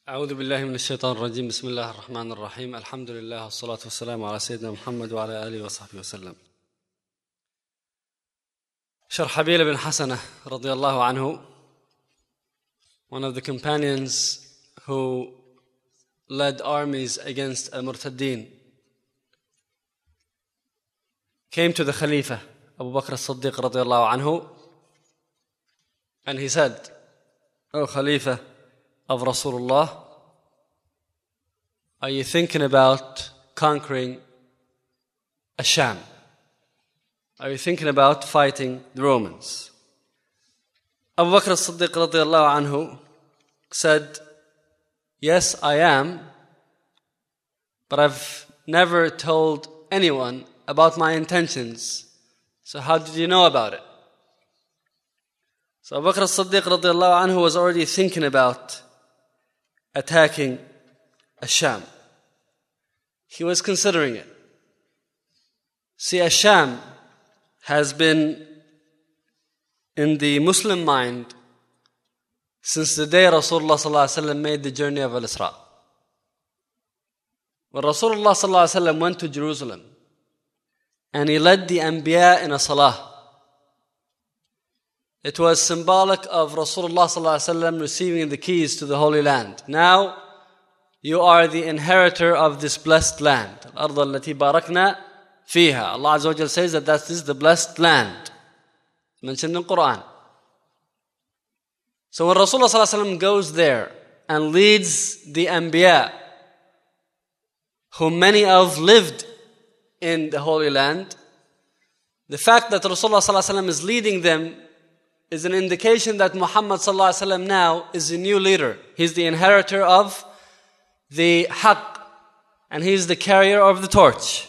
أعوذ بالله من الشيطان الرجيم. بسم الله الرحمن الرحيم. الحمد لله والصلاة والسلام على سيدنا محمد وعلى آله وصحبه وسلم. Sharhabil ibn Hasana radiyallahu anhu, one of the companions who led armies against al-Murtaddin, came to the Khalifa Abu Bakr as-Siddiq radiyallahu anhu, and he said, "O Khalifa of Rasulullah, are you thinking about conquering Asham? Are you thinking about fighting the Romans?" Abu Bakr as-Siddiq radiyallahu anhu said, "Yes, I am, but I've never told anyone about my intentions. So how did you know about it?" So Abu Bakr as-Siddiq radiyallahu anhu was already thinking about attacking Asham. He was considering it. See, Asham has been in the Muslim mind since the day Rasulullah sallallahu alaihi wasallam made the journey of Al-Isra. When Rasulullah sallallahu alaihi wasallam went to Jerusalem and he led the Anbiya in a salah, it was symbolic of Rasulullah sallallahu alaihi wasallam receiving the keys to the Holy Land. Now, you are the inheritor of this blessed land. Al-Ardh allati barakna fiha. Allah Azza wa Jal says that this is the blessed land, mentioned in the Quran. So when Rasulullah sallallahu alaihi wasallam goes there and leads the Anbiya, whom many of lived in the Holy Land, the fact that Rasulullah sallallahu alaihi wasallam is leading them is an indication that Muhammad sallallahu alaihi wasallam now is a new leader. He's the inheritor of the haqq, and he's the carrier of the torch.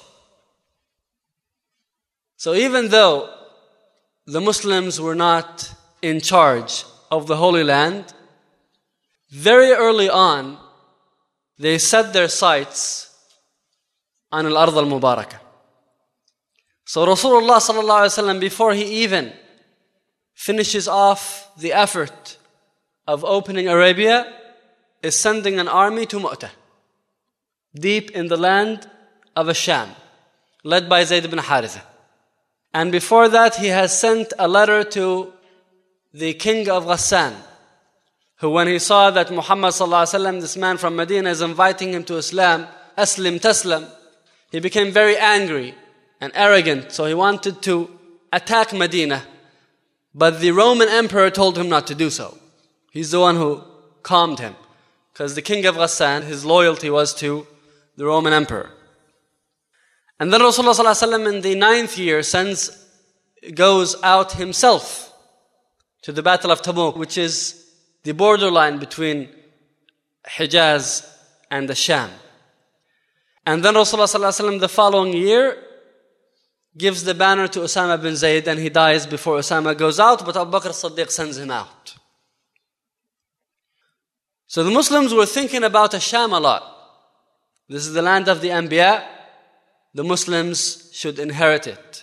So even though the Muslims were not in charge of the Holy Land, very early on they set their sights on Al-Ardh al-Mubarakah. So Rasulullah sallallahu alaihi wasallam, before he even finishes off the effort of opening Arabia, is sending an army to Mu'tah, deep in the land of Asham, led by Zayd ibn Haritha. And before that, he has sent a letter to the king of Ghassan, who when he saw that Muhammad sallallahu alaihi wasallam, this man from Medina, is inviting him to Islam, Aslim Taslam, he became very angry and arrogant. So he wanted to attack Medina, but the Roman emperor told him not to do so. He's the one who calmed him, because the king of Ghassan, his loyalty was to the Roman emperor. And then Rasulullah sallallahu alaihi wasallam in the 9th year goes out himself to the Battle of Tabuk, which is the borderline between Hijaz and the Sham. And then Rasulullah sallallahu alaihi wasallam the following year gives the banner to Usama bin Zayd, and he dies before Usama goes out, but Abu Bakr as-Siddiq sends him out. So the Muslims were thinking about Asham a lot. This is the land of the Anbiya. The Muslims should inherit it.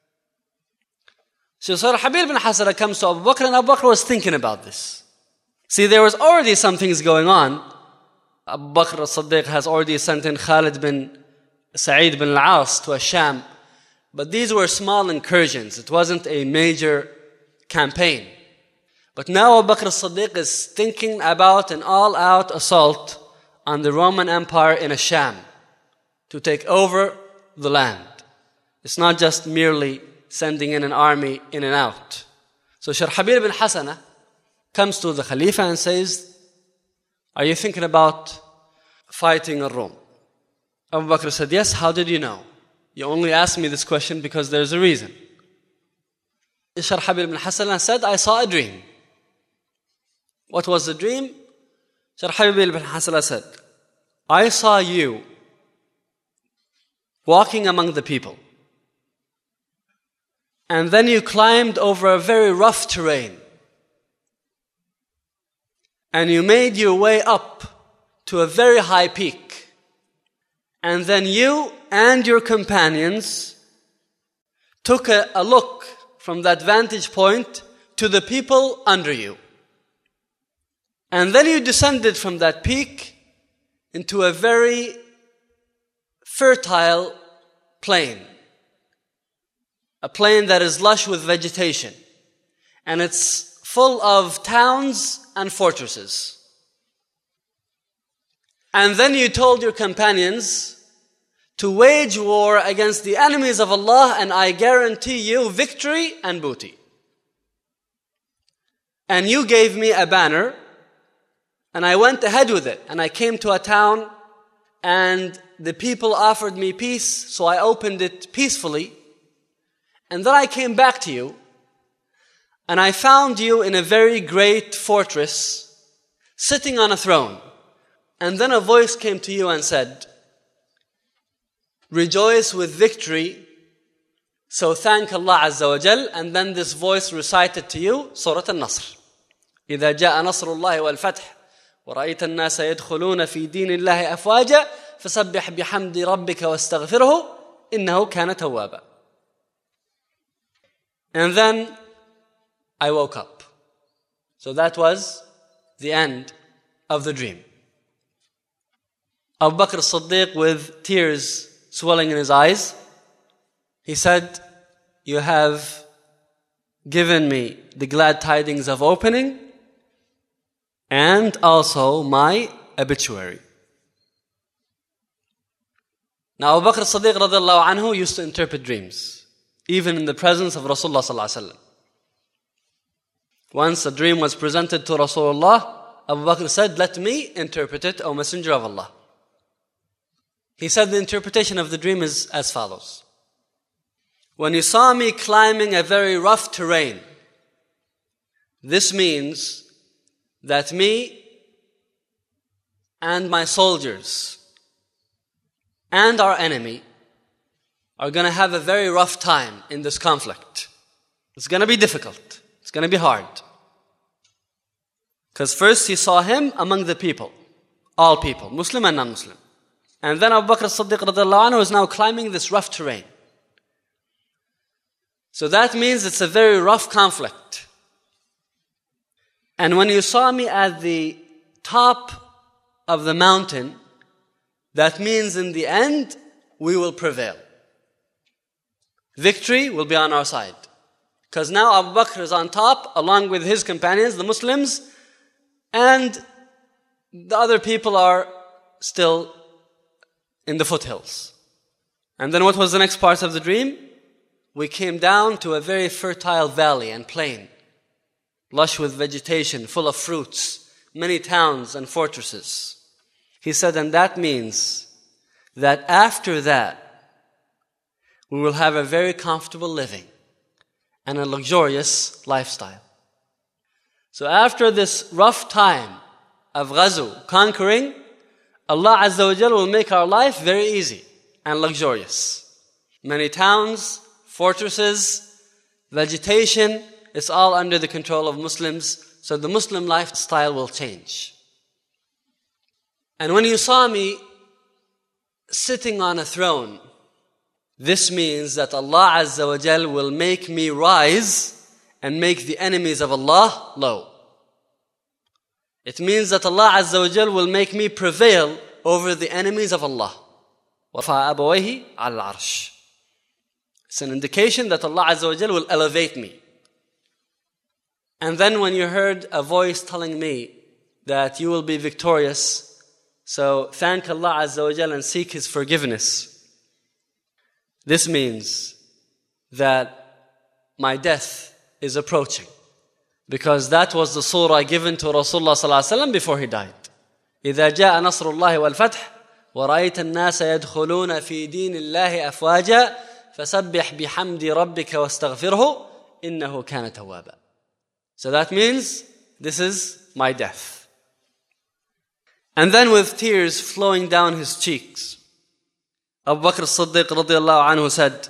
So Sharhabil ibn Hasana comes to Abu Bakr, and Abu Bakr was thinking about this. See, there was already some things going on. Abu Bakr as-Siddiq has already sent in Khalid bin Sa'id bin al-As to Asham, but these were small incursions. It wasn't a major campaign. But now Abu Bakr as-Siddiq is thinking about an all-out assault on the Roman Empire in Asham to take over the land. It's not just merely sending in an army in and out. So Sharhabil ibn Hasana comes to the Khalifa and says, "Are you thinking about fighting Rome?" Abu Bakr said, "Yes, how did you know?" "You only asked me this question because there's a reason." Sharhabil ibn Hasana said, "I saw a dream." What was the dream? Sharhabil ibn Hasana said, "I saw you walking among the people, and then you climbed over a very rough terrain, and you made your way up to a very high peak, and then you and your companions took a look from that vantage point to the people under you. And then you descended from that peak into a very fertile plain. A plain that is lush with vegetation. And it's full of towns and fortresses. And then you told your companions to wage war against the enemies of Allah, and I guarantee you victory and booty. And you gave me a banner, and I went ahead with it, and I came to a town, and the people offered me peace, so I opened it peacefully. And then I came back to you, and I found you in a very great fortress, sitting on a throne. And then a voice came to you and said, rejoice with victory, so thank Allah Azza wa Jal. And then this voice recited to you Surah Al-Nasr. إذا جاء نصر الله والفتح ورأيت الناس يدخلون في دين الله أفواجا فسبح بحمد ربك واستغفره إنه كان توابا. And then I woke up. So that was the end of the dream. Abu Bakr as-Siddiq, with tears swelling in his eyes, he said, you have given me the glad tidings of opening and also my obituary. Now Abu Bakr as-Siddiq radiallahu anhu used to interpret dreams, even in the presence of Rasulullah sallallahu alaihi wasallam. Once a dream was presented to Rasulullah, Abu Bakr said, let me interpret it, O Messenger of Allah. He said the interpretation of the dream is as follows. When you saw me climbing a very rough terrain, this means that me and my soldiers and our enemy are going to have a very rough time in this conflict. It's going to be difficult. It's going to be hard. Because first he saw him among the people, all people, Muslim and non-Muslim. And then Abu Bakr as-Siddiq radiallahu anhu is now climbing this rough terrain. So that means it's a very rough conflict. And when you saw me at the top of the mountain, that means in the end, we will prevail. Victory will be on our side. Because now Abu Bakr is on top, along with his companions, the Muslims, and the other people are still in the foothills. And then what was the next part of the dream? We came down to a very fertile valley and plain, lush with vegetation, full of fruits, many towns and fortresses. He said, and that means that after that, we will have a very comfortable living and a luxurious lifestyle. So after this rough time of Ghazu, conquering, Allah Azza wa Jal will make our life very easy and luxurious. Many towns, fortresses, vegetation, it's all under the control of Muslims. So the Muslim lifestyle will change. And when you saw me sitting on a throne, this means that Allah Azza wa Jal will make me rise and make the enemies of Allah low. It means that Allah Azza wa Jal will make me prevail over the enemies of Allah. وَرَفَعَ أَبَوَيْهِ عَلَى الْعَرْشِ. It's an indication that Allah Azza wa Jal will elevate me. And then when you heard a voice telling me that you will be victorious, so thank Allah Azza wa Jal and seek His forgiveness. This means that my death is approaching. Because that was the surah given to Rasulullah sallallahu alaihi wasallam before he died. إِذَا جَاءَ نَصْرُ اللَّهِ وَالْفَتْحِ وَرَأَيْتَ النَّاسَ يَدْخُلُونَ فِي دِينِ اللَّهِ أَفْوَاجًا فَسَبِّحْ بِحَمْدِ رَبِّكَ وَاسْتَغْفِرْهُ إِنَّهُ كَانَ تَوَّابًا. So that means this is my death. And then with tears flowing down his cheeks, Abu Bakr as-Siddiq radiallahu anhu said,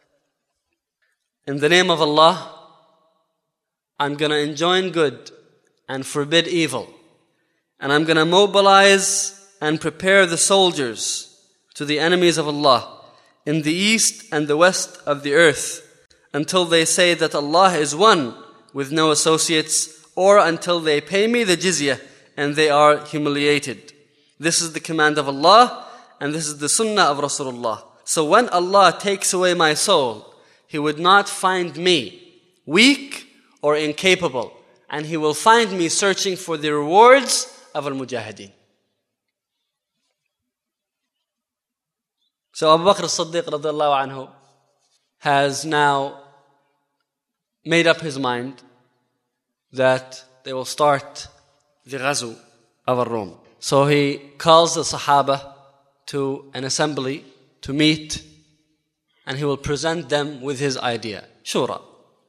in the name of Allah, I'm going to enjoin good and forbid evil. And I'm going to mobilize and prepare the soldiers to the enemies of Allah in the east and the west of the earth until they say that Allah is one with no associates, or until they pay me the jizya and they are humiliated. This is the command of Allah, and this is the sunnah of Rasulullah. So when Allah takes away my soul, He would not find me weak or incapable, and He will find me searching for the rewards of al-mujahideen. So Abu Bakr as-Siddiq radiallahu anhu has now made up his mind that they will start the Ghazu of al-Rum. So he calls the Sahaba to an assembly to meet, and he will present them with his idea. Shura.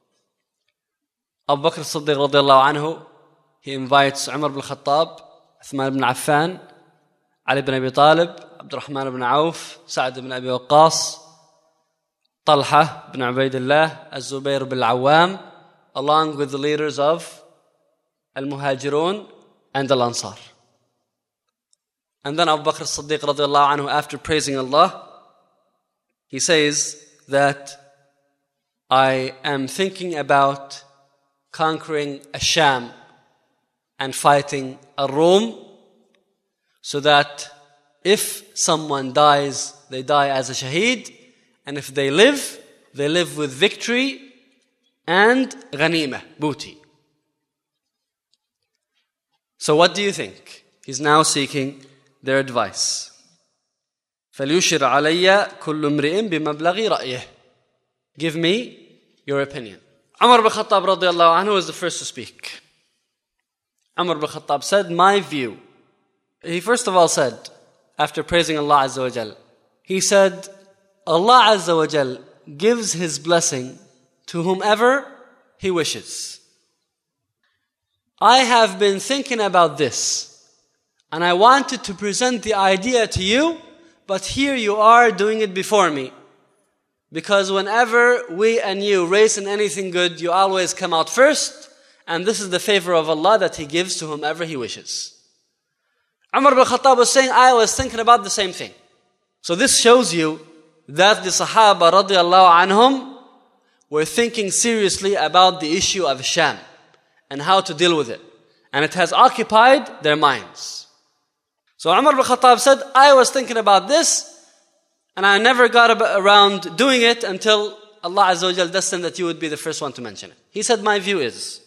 Abu Bakr as-Siddiq radiallahu anhu, he invites Umar ibn Khattab, Uthman ibn Affan, Ali ibn Abi Talib, Abdurrahman ibn Auf, Sa'd ibn Abi Waqqas, Talha ibn Ubaidillah, Az-Zubayr ibn Al-Awwam, along with the leaders of Al-Muhajirun and Al-Ansar. And then Abu Bakr as-Siddiq radiallahu anhu, after praising Allah, he says that I am thinking about conquering Asham and fighting Ar-Rum, so that if someone dies, they die as a shaheed, and if they live with victory and ghanimah, booty. So what do you think? He's now seeking their advice. فَلْيُشِرْ عَلَيَّ كُلُّ امْرِئٍ بِمَبْلَغِ رَأْيِهِ. Give me your opinion. Umar ibn Khattab radiallahu anhu was the first to speak. Umar ibn Khattab said, my view. He first of all said, after praising Allah Azza wa Jal, he said, Allah Azza wa Jal gives His blessing to whomever He wishes. I have been thinking about this, and I wanted to present the idea to you, but here you are doing it before me. Because whenever we and you race in anything good, you always come out first, and this is the favor of Allah that He gives to whomever He wishes. Umar ibn Khattab was saying, I was thinking about the same thing. So this shows you that the Sahaba radiallahu anhum were thinking seriously about the issue of Sham and how to deal with it. And it has occupied their minds. So Umar ibn Khattab said, I was thinking about this, and I never got around doing it until Allah Azza wa Jal destined that you would be the first one to mention it. He said, my view is,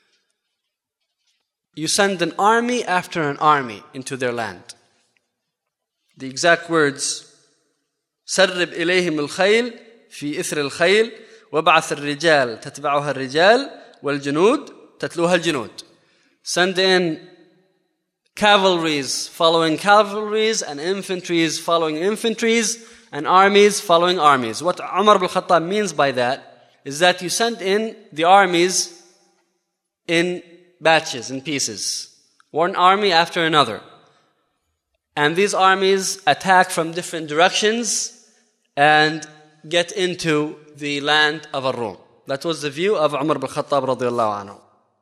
you send an army after an army into their land. The exact words, سرب إليهم الخيل في إثر الخيل وبعث الرجال تتبعها الرجال والجنود تتلوها الجنود. Send in cavalries following cavalries, and infantries following infantries, and armies following armies. What Umar ibn Khattab means by that is that you send in the armies in batches, in pieces, one army after another. And these armies attack from different directions and get into the land of Ar-Rum. That was the view of Umar ibn Khattab radiallahu anhu.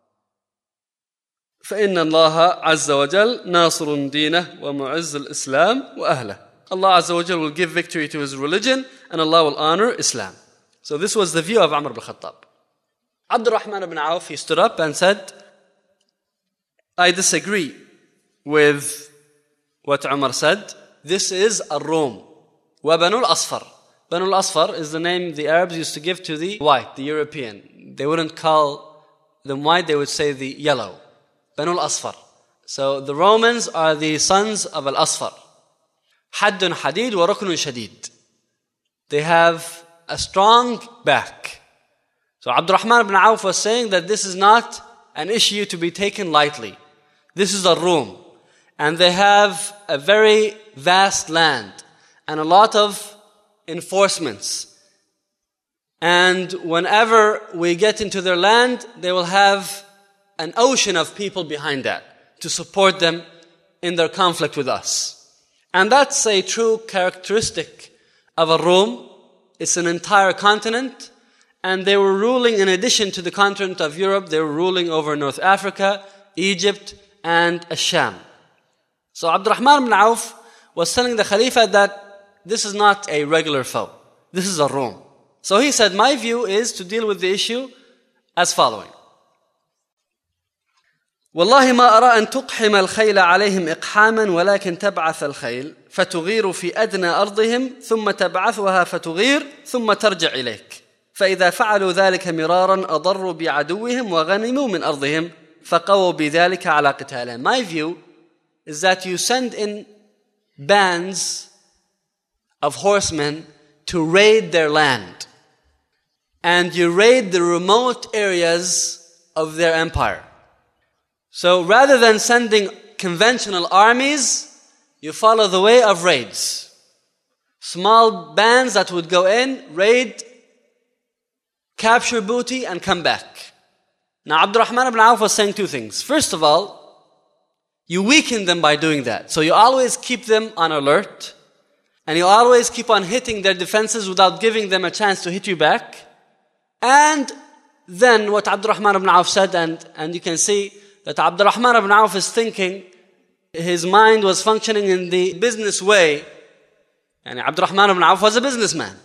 فإن الله عز وجل ناصر دينه ومعز الإسلام وأهله. Allah Azza wa Jal will give victory to His religion, and Allah will honor Islam. So this was the view of Umar ibn Khattab. Abdurrahman ibn Auf, he stood up and said, I disagree with what Umar said. This is Ar-Rum. Wa Banu al-Asfar. Banu al-Asfar is the name the Arabs used to give to the white, the European. They wouldn't call them white, they would say the yellow. Banu al-Asfar. So the Romans are the sons of al-Asfar. Haddun hadid wa ruknun shadid. They have a strong back. So Abdurrahman ibn Auf was saying that this is not an issue to be taken lightly. This is Ar-Rum. And they have a very vast land and a lot of enforcements. And whenever we get into their land, they will have an ocean of people behind that to support them in their conflict with us. And that's a true characteristic of Ar-Rum. It's an entire continent, and they were ruling, in addition to the continent of Europe, they were ruling over North Africa, Egypt, and Asham. So Abdurrahman ibn Auf was telling the Khalifa that this is not a regular foe. This is Ar-Rum. So he said, my view is to deal with the issue as following. والله ما أرى أن تقحم الخيل عليهم إقحاما ولكن تبعث الخيل فتغير في أدنى أرضهم ثم تبعثها فتغير ثم ترجع إليك فإذا فعلوا ذلك مرارا أضروا بعدوهم وغنموا من أرضهم فقووا بذلك على قتالهم. My view is that you send in bands of horsemen to raid their land, and you raid the remote areas of their empire. So rather than sending conventional armies, you follow the way of raids. Small bands that would go in, raid, capture booty, and come back. Now Abdurrahman ibn Auf was saying two things. First of all, you weaken them by doing that. So you always keep them on alert, and you always keep on hitting their defenses without giving them a chance to hit you back. And then what Abdurrahman ibn Auf said, and you can see that Abdurrahman ibn Auf is thinking, his mind was functioning in the business way. And Abdurrahman ibn Auf was a businessman.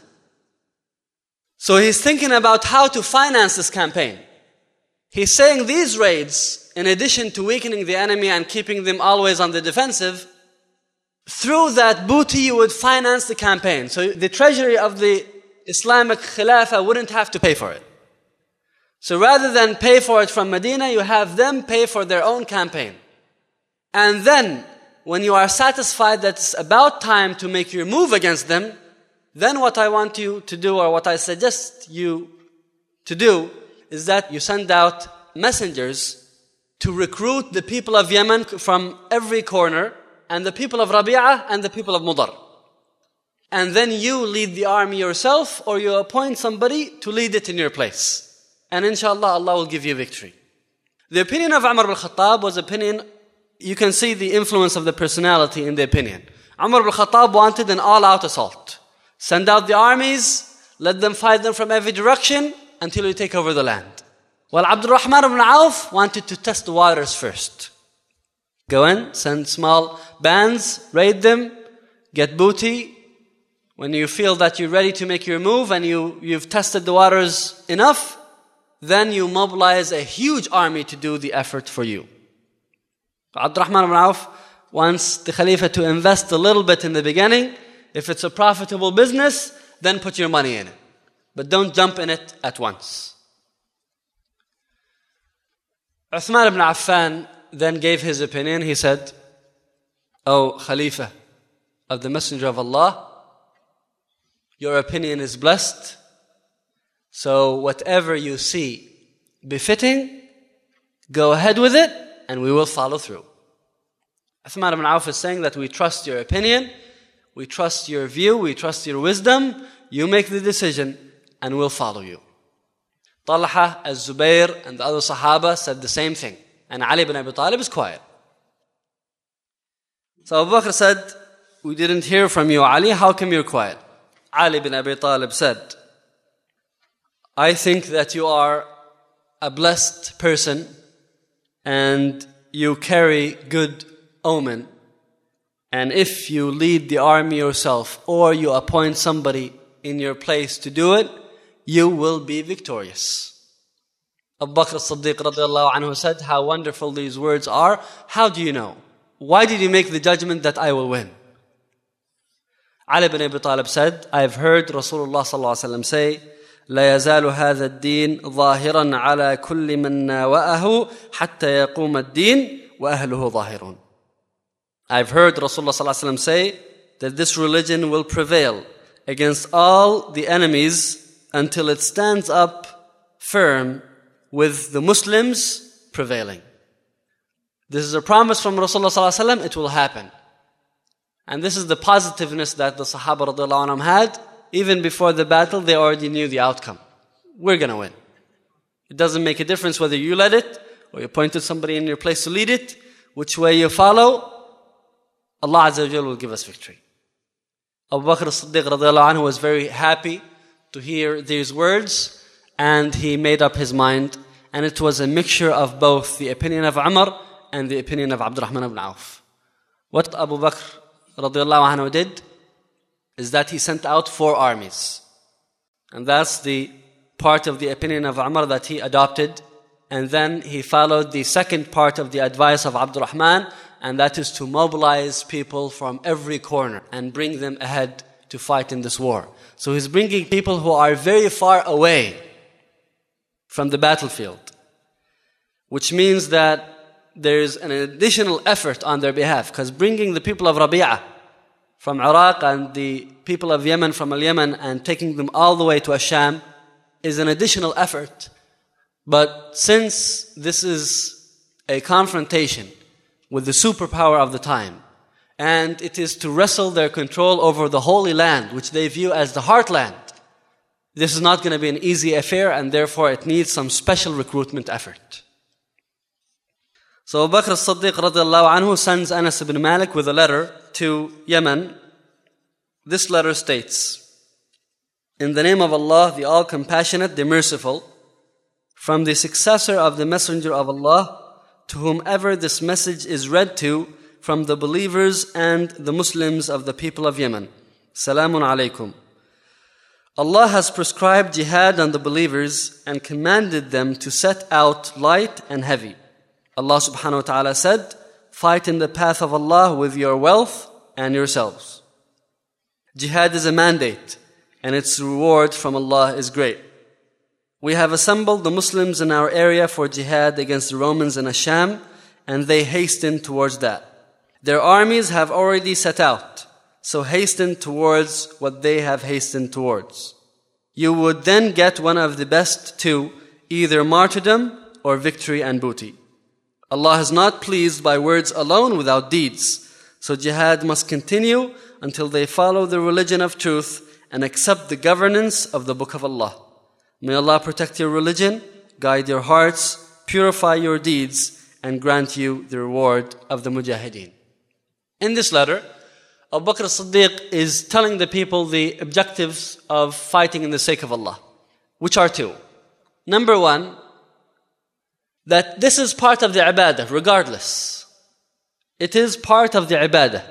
So he's thinking about how to finance this campaign. He's saying these raids, in addition to weakening the enemy and keeping them always on the defensive, through that booty you would finance the campaign. So the treasury of the Islamic Khilafah wouldn't have to pay for it. So rather than pay for it from Medina, you have them pay for their own campaign. And then, when you are satisfied that it's about time to make your move against them, then what I want you to do, or what I suggest you to do, is that you send out messengers to recruit the people of Yemen from every corner, and the people of Rabi'ah and the people of Mudar. And then you lead the army yourself, or you appoint somebody to lead it in your place. And inshallah, Allah will give you victory. The opinion of Umar ibn Khattab was opinion, you can see the influence of the personality in the opinion. Umar ibn Khattab wanted an all-out assault. Send out the armies, let them fight them from every direction until you take over the land. While Abdurrahman ibn Auf wanted to test the waters first. Go in, send small bands, raid them, get booty. When you feel that you're ready to make your move and you've tested the waters enough, then you mobilize a huge army to do the effort for you. Abdurrahman ibn Auf wants the Khalifa to invest a little bit in the beginning. If it's a profitable business, then put your money in it. But don't jump in it at once. Uthman ibn Affan then gave his opinion. He said, "O Khalifa of the Messenger of Allah, your opinion is blessed. So whatever you see befitting, go ahead with it, and we will follow through." Uthman ibn Auf is saying that we trust your opinion, we trust your view, we trust your wisdom. You make the decision, and we'll follow you. Talha, Az-Zubair, and the other Sahaba said the same thing. And Ali ibn Abi Talib is quiet. So Abu Bakr said, "We didn't hear from you, Ali. How come you're quiet?" Ali ibn Abi Talib said, "I think that you are a blessed person and you carry good omen. And if you lead the army yourself or you appoint somebody in your place to do it, you will be victorious." Abu Bakr as-Siddiq radiallahu anhu said, "How wonderful these words are. How do you know? Why did you make the judgment that I will win?" Ali ibn Abi Talib said, "I've heard Rasulullah sallallahu alaihi wasallam say, لا يزال هذا الدين ظاهرا على كل من ناوأه حتى يقوم الدين وأهله ظاهرون." I've heard Rasulullah sallallahu alaihi wasallam say that this religion will prevail against all the enemies until it stands up firm with the Muslims prevailing. This is a promise from Rasulullah sallallahu alaihi wasallam. It will happen. And this is the positiveness that the Sahaba radiallahu anhum had. Even before the battle, they already knew the outcome. We're going to win. It doesn't make a difference whether you led it or you appointed somebody in your place to lead it. Which way you follow, Allah Azza wa Jalla will give us victory. Abu Bakr as-Siddiq radiallahu anhu was very happy to hear these words, and he made up his mind. And it was a mixture of both the opinion of Umar and the opinion of Abdurrahman ibn Auf. What Abu Bakr radiallahu anhu did is that he sent out 4 armies. And that's the part of the opinion of Umar that he adopted And then he followed the second part of the advice of Abdurrahman, and that is to mobilize people from every corner and bring them ahead to fight in this war. So he's bringing people who are very far away from the battlefield, which means that there's an additional effort on their behalf, because bringing the people of Rabi'ah from Iraq and the people of Yemen from Yemen and taking them all the way to Asham is an additional effort. But since this is a confrontation with the superpower of the time, and it is to wrestle their control over the Holy Land, which they view as the heartland, this is not going to be an easy affair, and therefore it needs some special recruitment effort. So Abu Bakr as-Siddiq radiallahu anhu sends Anas ibn Malik with a letter to Yemen. This letter states, "In the name of Allah, the All-Compassionate, the Merciful, from the successor of the Messenger of Allah, to whomever this message is read to, from the believers and the Muslims of the people of Yemen. Salamun alaykum. Allah has prescribed jihad on the believers and commanded them to set out light and heavy. Allah subhanahu wa ta'ala said, fight in the path of Allah with your wealth and yourselves. Jihad is a mandate, and its reward from Allah is great. We have assembled the Muslims in our area for jihad against the Romans in Asham, and they hasten towards that. Their armies have already set out, so hasten towards what they have hastened towards. You would then get one of the best two, either martyrdom or victory and booty. Allah is not pleased by words alone without deeds, so jihad must continue until they follow the religion of truth and accept the governance of the Book of Allah. May Allah protect your religion, guide your hearts, purify your deeds, and grant you the reward of the mujahideen." In this letter, Abu Bakr as-Siddiq is telling the people the objectives of fighting in the sake of Allah, which are two. Number one, that this is part of the ibadah, regardless. It is part of the ibadah.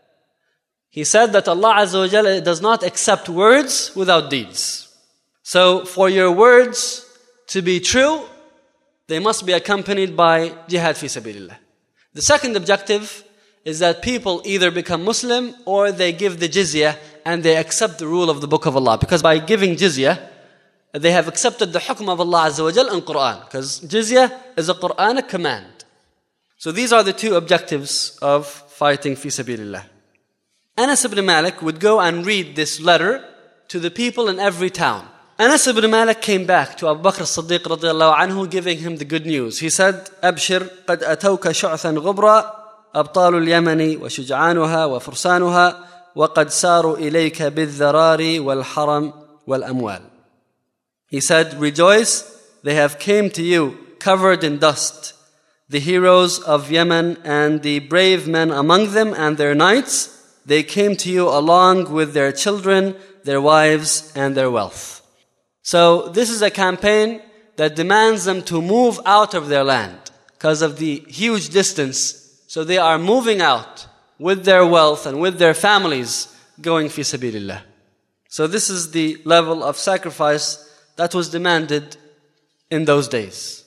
He said that Allah Azza wa Jalla does not accept words without deeds. So for your words to be true, they must be accompanied by jihad fi sabilillah. The second objective is that people either become Muslim or they give the jizya and they accept the rule of the Book of Allah. Because by giving jizya, they have accepted the hukm of Allah Azza wa Jal in Quran. Because jizya is a Quranic command. So these are the two objectives of fighting fi sabilillah. Anas ibn Malik would go and read this letter to the people in every town. Anas ibn Malik came back to Abu Bakr as-Siddiq radiallahu anhu, giving him the good news. He said, "Abshir, qad atawka shu'than ghubra, أبطال اليمن وشجعانها وفرسانها وقد ساروا إليك بالذرار والحرم والأموال." He said, "Rejoice, they have came to you covered in dust, the heroes of Yemen and the brave men among them and their knights. They came to you along with their children, their wives, and their wealth." So this is a campaign that demands them to move out of their land because of the huge distance. So they are moving out with their wealth and with their families going fi sabilillah. So this is the level of sacrifice that was demanded in those days.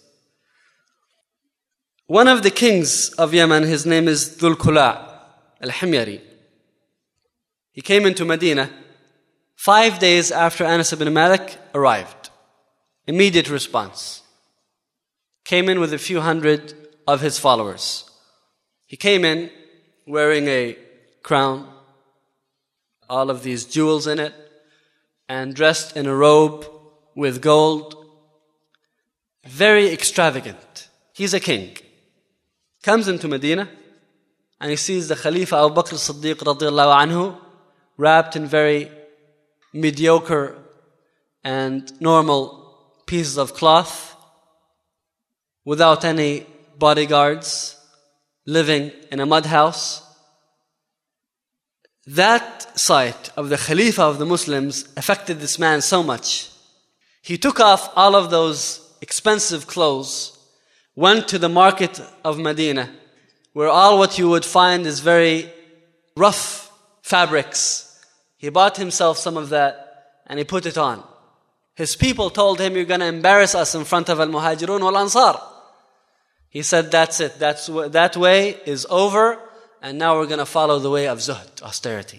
One of the kings of Yemen, his name is Dhul Kula' al-Himyari. He came into Medina 5 days after Anas ibn Malik arrived. Immediate response. Came in with a few hundred of his followers. He came in wearing a crown, all of these jewels in it, and dressed in a robe with gold. Very extravagant. He's a king. Comes into Medina, and he sees the Khalifa Abu Bakr as-Siddiq radiallahu anhu wrapped in very mediocre and normal pieces of cloth, without any bodyguards, living in a mud house. That sight of the Khalifa of the Muslims affected this man so much. He took off all of those expensive clothes, went to the market of Medina, where all what you would find is very rough fabrics. He bought himself some of that and he put it on. His people told him, you're going to embarrass us in front of al-Muhajirun wal-Ansar. He said, that's it. That way is over, and now we're going to follow the way of zuhd, austerity.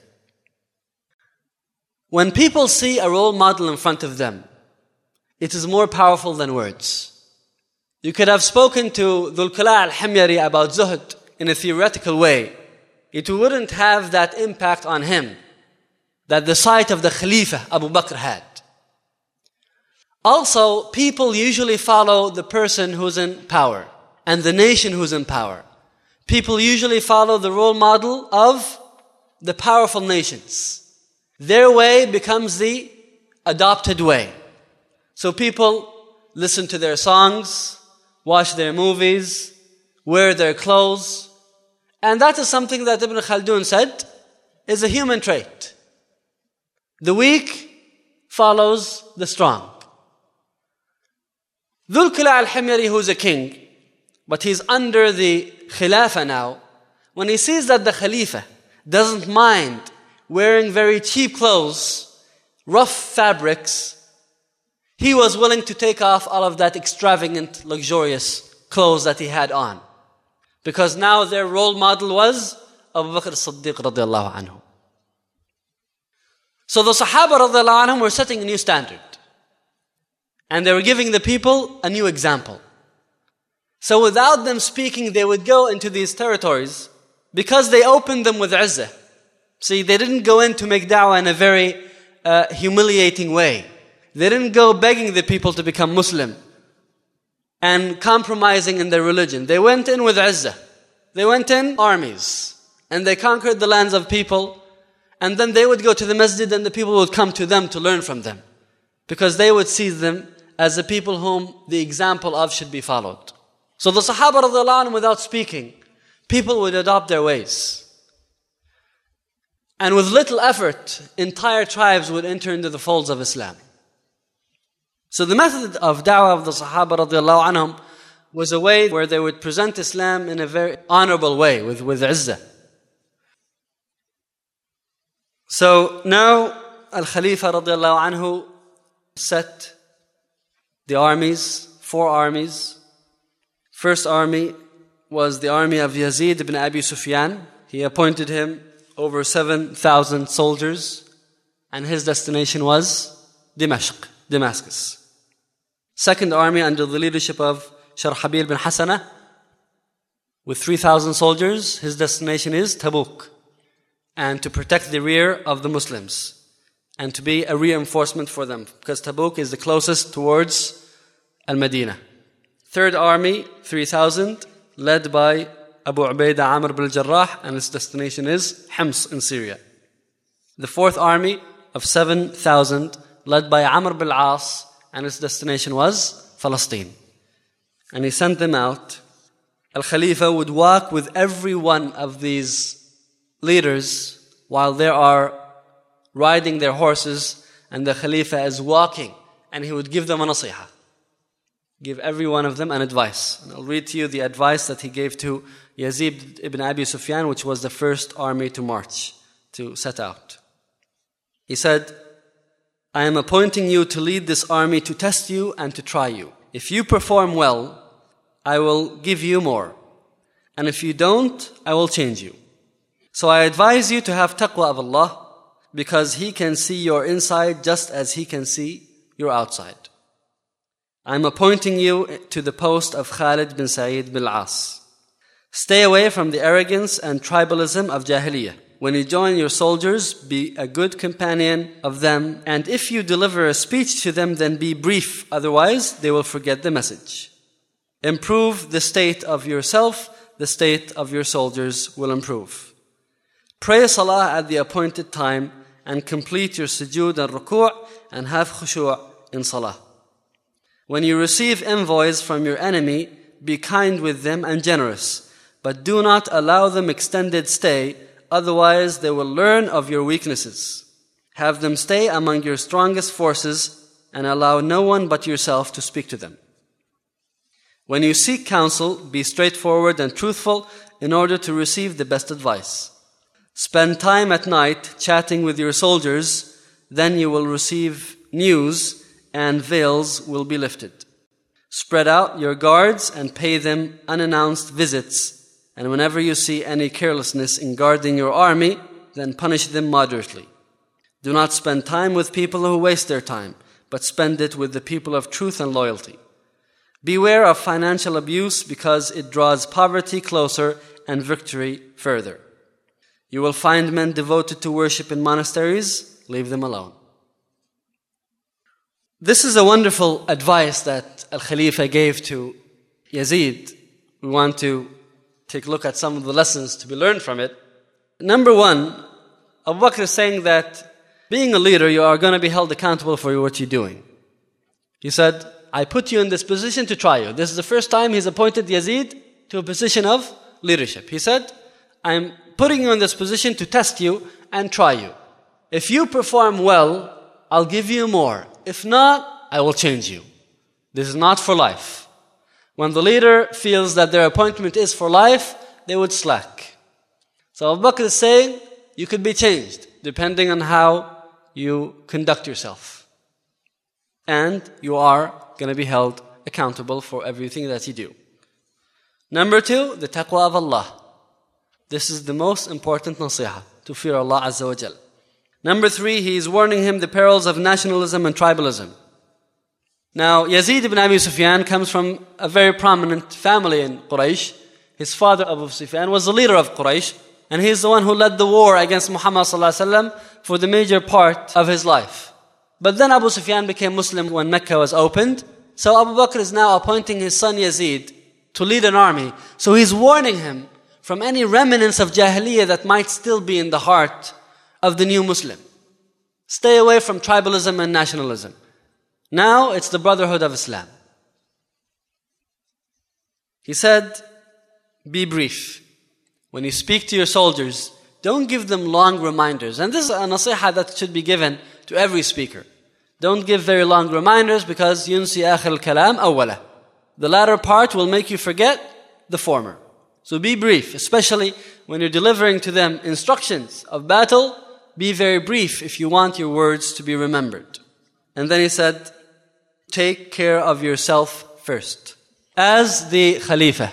When people see a role model in front of them, it is more powerful than words. You could have spoken to Dhul Qala al-Himyari about zuhd in a theoretical way. It wouldn't have that impact on him that the sight of the Khalifa Abu Bakr had. Also, people usually follow the person who's in power and the nation who's in power. People usually follow the role model of the powerful nations. Their way becomes the adopted way. So people listen to their songs, watch their movies, wear their clothes. And that is something that Ibn Khaldun said is a human trait. The weak follows the strong. Dhul Qala al-Himyari, who's a king, but he's under the Khilafah now, when he sees that the Khalifa doesn't mind wearing very cheap clothes, rough fabrics, he was willing to take off all of that extravagant, luxurious clothes that he had on. Because now their role model was Abu Bakr as-Siddiq radiallahu anhu. So the Sahaba radiallahu anhum were setting a new standard. And they were giving the people a new example. So without them speaking, they would go into these territories because they opened them with izzah. See, they didn't go in to make da'wah in a very humiliating way. They didn't go begging the people to become Muslim and compromising in their religion. They went in with izzah. They went in armies and they conquered the lands of people, and then they would go to the masjid and the people would come to them to learn from them because they would see them as the people whom the example of should be followed. So the Sahaba radiallahu anhum, without speaking, people would adopt their ways. And with little effort, entire tribes would enter into the folds of Islam. So the method of da'wah of the Sahaba radiallahu anhum was a way where they would present Islam in a very honorable way, with izzah. So now Al-Khalifa radiallahu anhu set the armies, 4 armies. First army was the army of Yazid ibn Abi Sufyan. He appointed him over 7,000 soldiers, and his destination was Damascus. Second army under the leadership of Sharhabil bin Hasana, with 3,000 soldiers, his destination is Tabuk, and to protect the rear of the Muslims, and to be a reinforcement for them, because Tabuk is the closest towards Al-Madinah. Third army, 3,000, led by Abu Ubaidah Amr bin Jarrah, and its destination is Hims in Syria. The fourth army of 7,000, led by Amr bin As, and its destination was Palestine. And he sent them out. Al-Khalifa would walk with every one of these leaders while they are riding their horses, and the Khalifa is walking, and he would give them a nasihah. Give every one of them an advice. And I'll read to you the advice that he gave to Yazid ibn Abi Sufyan, which was the first army to march, to set out. He said, I am appointing you to lead this army to test you and to try you. If you perform well, I will give you more. And if you don't, I will change you. So I advise you to have taqwa of Allah, because He can see your inside just as He can see your outside. I am appointing you to the post of Khalid bin Sa'id bin As. Stay away from the arrogance and tribalism of Jahiliyyah. When you join your soldiers, be a good companion of them, and if you deliver a speech to them, then be brief, otherwise they will forget the message. Improve the state of yourself, the state of your soldiers will improve. Pray salah at the appointed time, and complete your sujood and ruku' and have khushu' in salah. When you receive envoys from your enemy, be kind with them and generous, but do not allow them extended stay, otherwise they will learn of your weaknesses. Have them stay among your strongest forces and allow no one but yourself to speak to them. When you seek counsel, be straightforward and truthful in order to receive the best advice. Spend time at night chatting with your soldiers, then you will receive news and veils will be lifted. Spread out your guards and pay them unannounced visits. And whenever you see any carelessness in guarding your army, then punish them moderately. Do not spend time with people who waste their time, but spend it with the people of truth and loyalty. Beware of financial abuse because it draws poverty closer and victory further. You will find men devoted to worship in monasteries. Leave them alone. This is a wonderful advice that Al-Khalifa gave to Yazid. We want to take a look at some of the lessons to be learned from it. Number one, Abu Bakr is saying that being a leader, you are going to be held accountable for what you're doing. He said, I put you in this position to try you. This is the first time he's appointed Yazid to a position of leadership. He said, I'm putting you in this position to test you and try you. If you perform well, I'll give you more. If not, I will change you. This is not for life. When the leader feels that their appointment is for life, they would slack. So Abu Bakr is saying, you could be changed depending on how you conduct yourself. And you are going to be held accountable for everything that you do. Number two, the taqwa of Allah. This is the most important nasiha, to fear Allah Azza wa Jal. Number three, he is warning him the perils of nationalism and tribalism. Now, Yazid ibn Abi Sufyan comes from a very prominent family in Quraysh. His father, Abu Sufyan, was the leader of Quraysh, and he is the one who led the war against Muhammad ﷺ for the major part of his life. But then Abu Sufyan became Muslim when Mecca was opened. So Abu Bakr is now appointing his son Yazid to lead an army. So he's warning him from any remnants of Jahiliyyah that might still be in the heart of the new Muslim. Stay away from tribalism and nationalism. Now it's the brotherhood of Islam. He said, be brief. When you speak to your soldiers, don't give them long reminders. And this is a nasiha that should be given to every speaker. Don't give very long reminders because yunsi akhir al-kalam awwala. The latter part will make you forget the former. So be brief, especially when you're delivering to them instructions of battle. Be very brief if you want your words to be remembered. And then he said, take care of yourself first. As the Khalifa,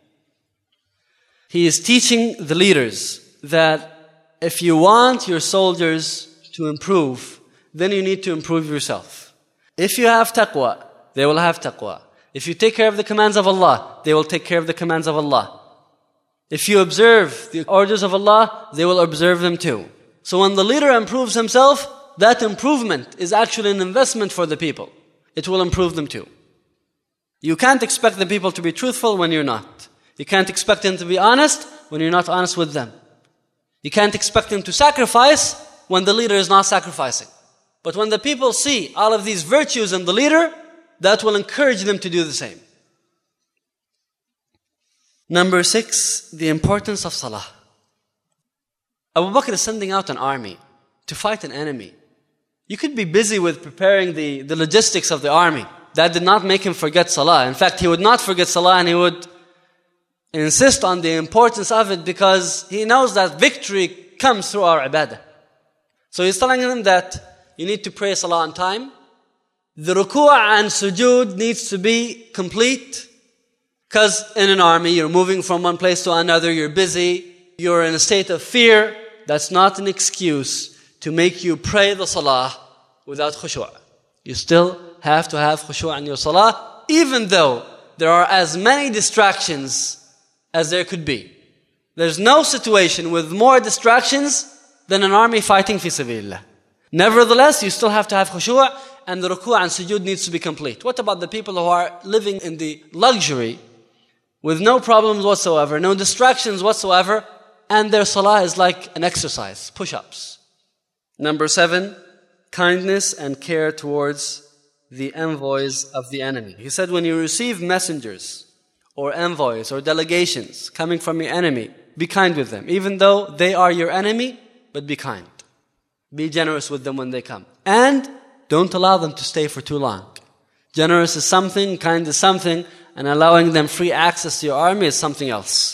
he is teaching the leaders that if you want your soldiers to improve, then you need to improve yourself. If you have taqwa, they will have taqwa. If you take care of the commands of Allah, they will take care of the commands of Allah. If you observe the orders of Allah, they will observe them too. So when the leader improves himself, that improvement is actually an investment for the people. It will improve them too. You can't expect the people to be truthful when you're not. You can't expect them to be honest when you're not honest with them. You can't expect them to sacrifice when the leader is not sacrificing. But when the people see all of these virtues in the leader, that will encourage them to do the same. Number 6, the importance of salah. Abu Bakr is sending out an army to fight an enemy. You could be busy with preparing the logistics of the army. That did not make him forget salah. In fact, he would not forget salah and he would insist on the importance of it because he knows that victory comes through our ibadah. So he's telling them that you need to pray salah on time. The ruku' and sujood needs to be complete because in an army you're moving from one place to another, you're busy, you're in a state of fear. That's not an excuse to make you pray the salah without khushu'. You still have to have khushu' in your salah, even though there are as many distractions as there could be. There's no situation with more distractions than an army fighting fi sabilillah. Nevertheless, you still have to have khushu' and the ruku' and sujood needs to be complete. What about the people who are living in the luxury with no problems whatsoever, no distractions whatsoever, and their salah is like an exercise, push-ups? Number 7, kindness and care towards the envoys of the enemy. He said when you receive messengers or envoys or delegations coming from your enemy, be kind with them. Even though they are your enemy, but be kind. Be generous with them when they come. And don't allow them to stay for too long. Generous is something, kind is something, and allowing them free access to your army is something else.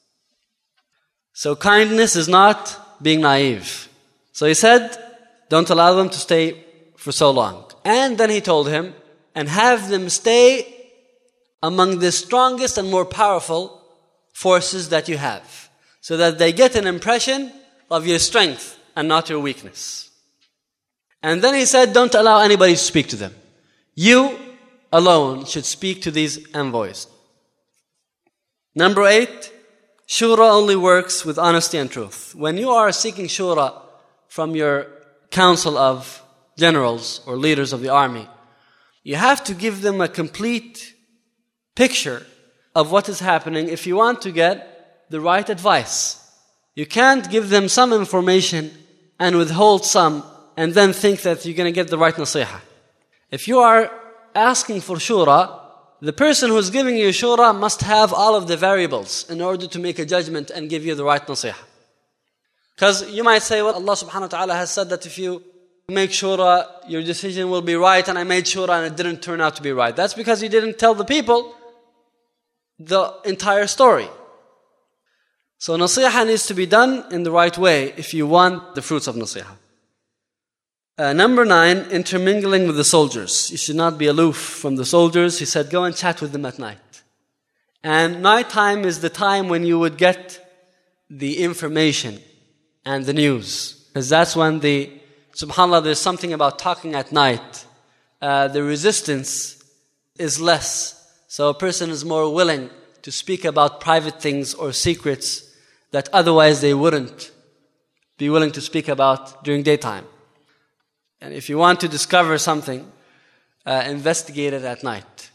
So kindness is not being naive. So he said, don't allow them to stay for so long. And then he told him, and have them stay among the strongest and more powerful forces that you have, so that they get an impression of your strength and not your weakness. And then he said, don't allow anybody to speak to them. You alone should speak to these envoys. Number 8, shura only works with honesty and truth. When you are seeking shura from your council of generals or leaders of the army, you have to give them a complete picture of what is happening if you want to get the right advice. You can't give them some information and withhold some and then think that you're going to get the right nasiha. If you are asking for shura, the person who's giving you shura must have all of the variables in order to make a judgment and give you the right nasiha. Because you might say, well, Allah subhanahu wa ta'ala has said that if you make shura, your decision will be right, and I made shura and it didn't turn out to be right. That's because you didn't tell the people the entire story. So nasiha needs to be done in the right way if you want the fruits of nasiha. Number 9, intermingling with the soldiers. You should not be aloof from the soldiers. He said, go and chat with them at night. And nighttime is the time when you would get the information and the news. Because that's when subhanAllah, there's something about talking at night. The resistance is less. So a person is more willing to speak about private things or secrets that otherwise they wouldn't be willing to speak about during daytime. And if you want to discover something, investigate it at night.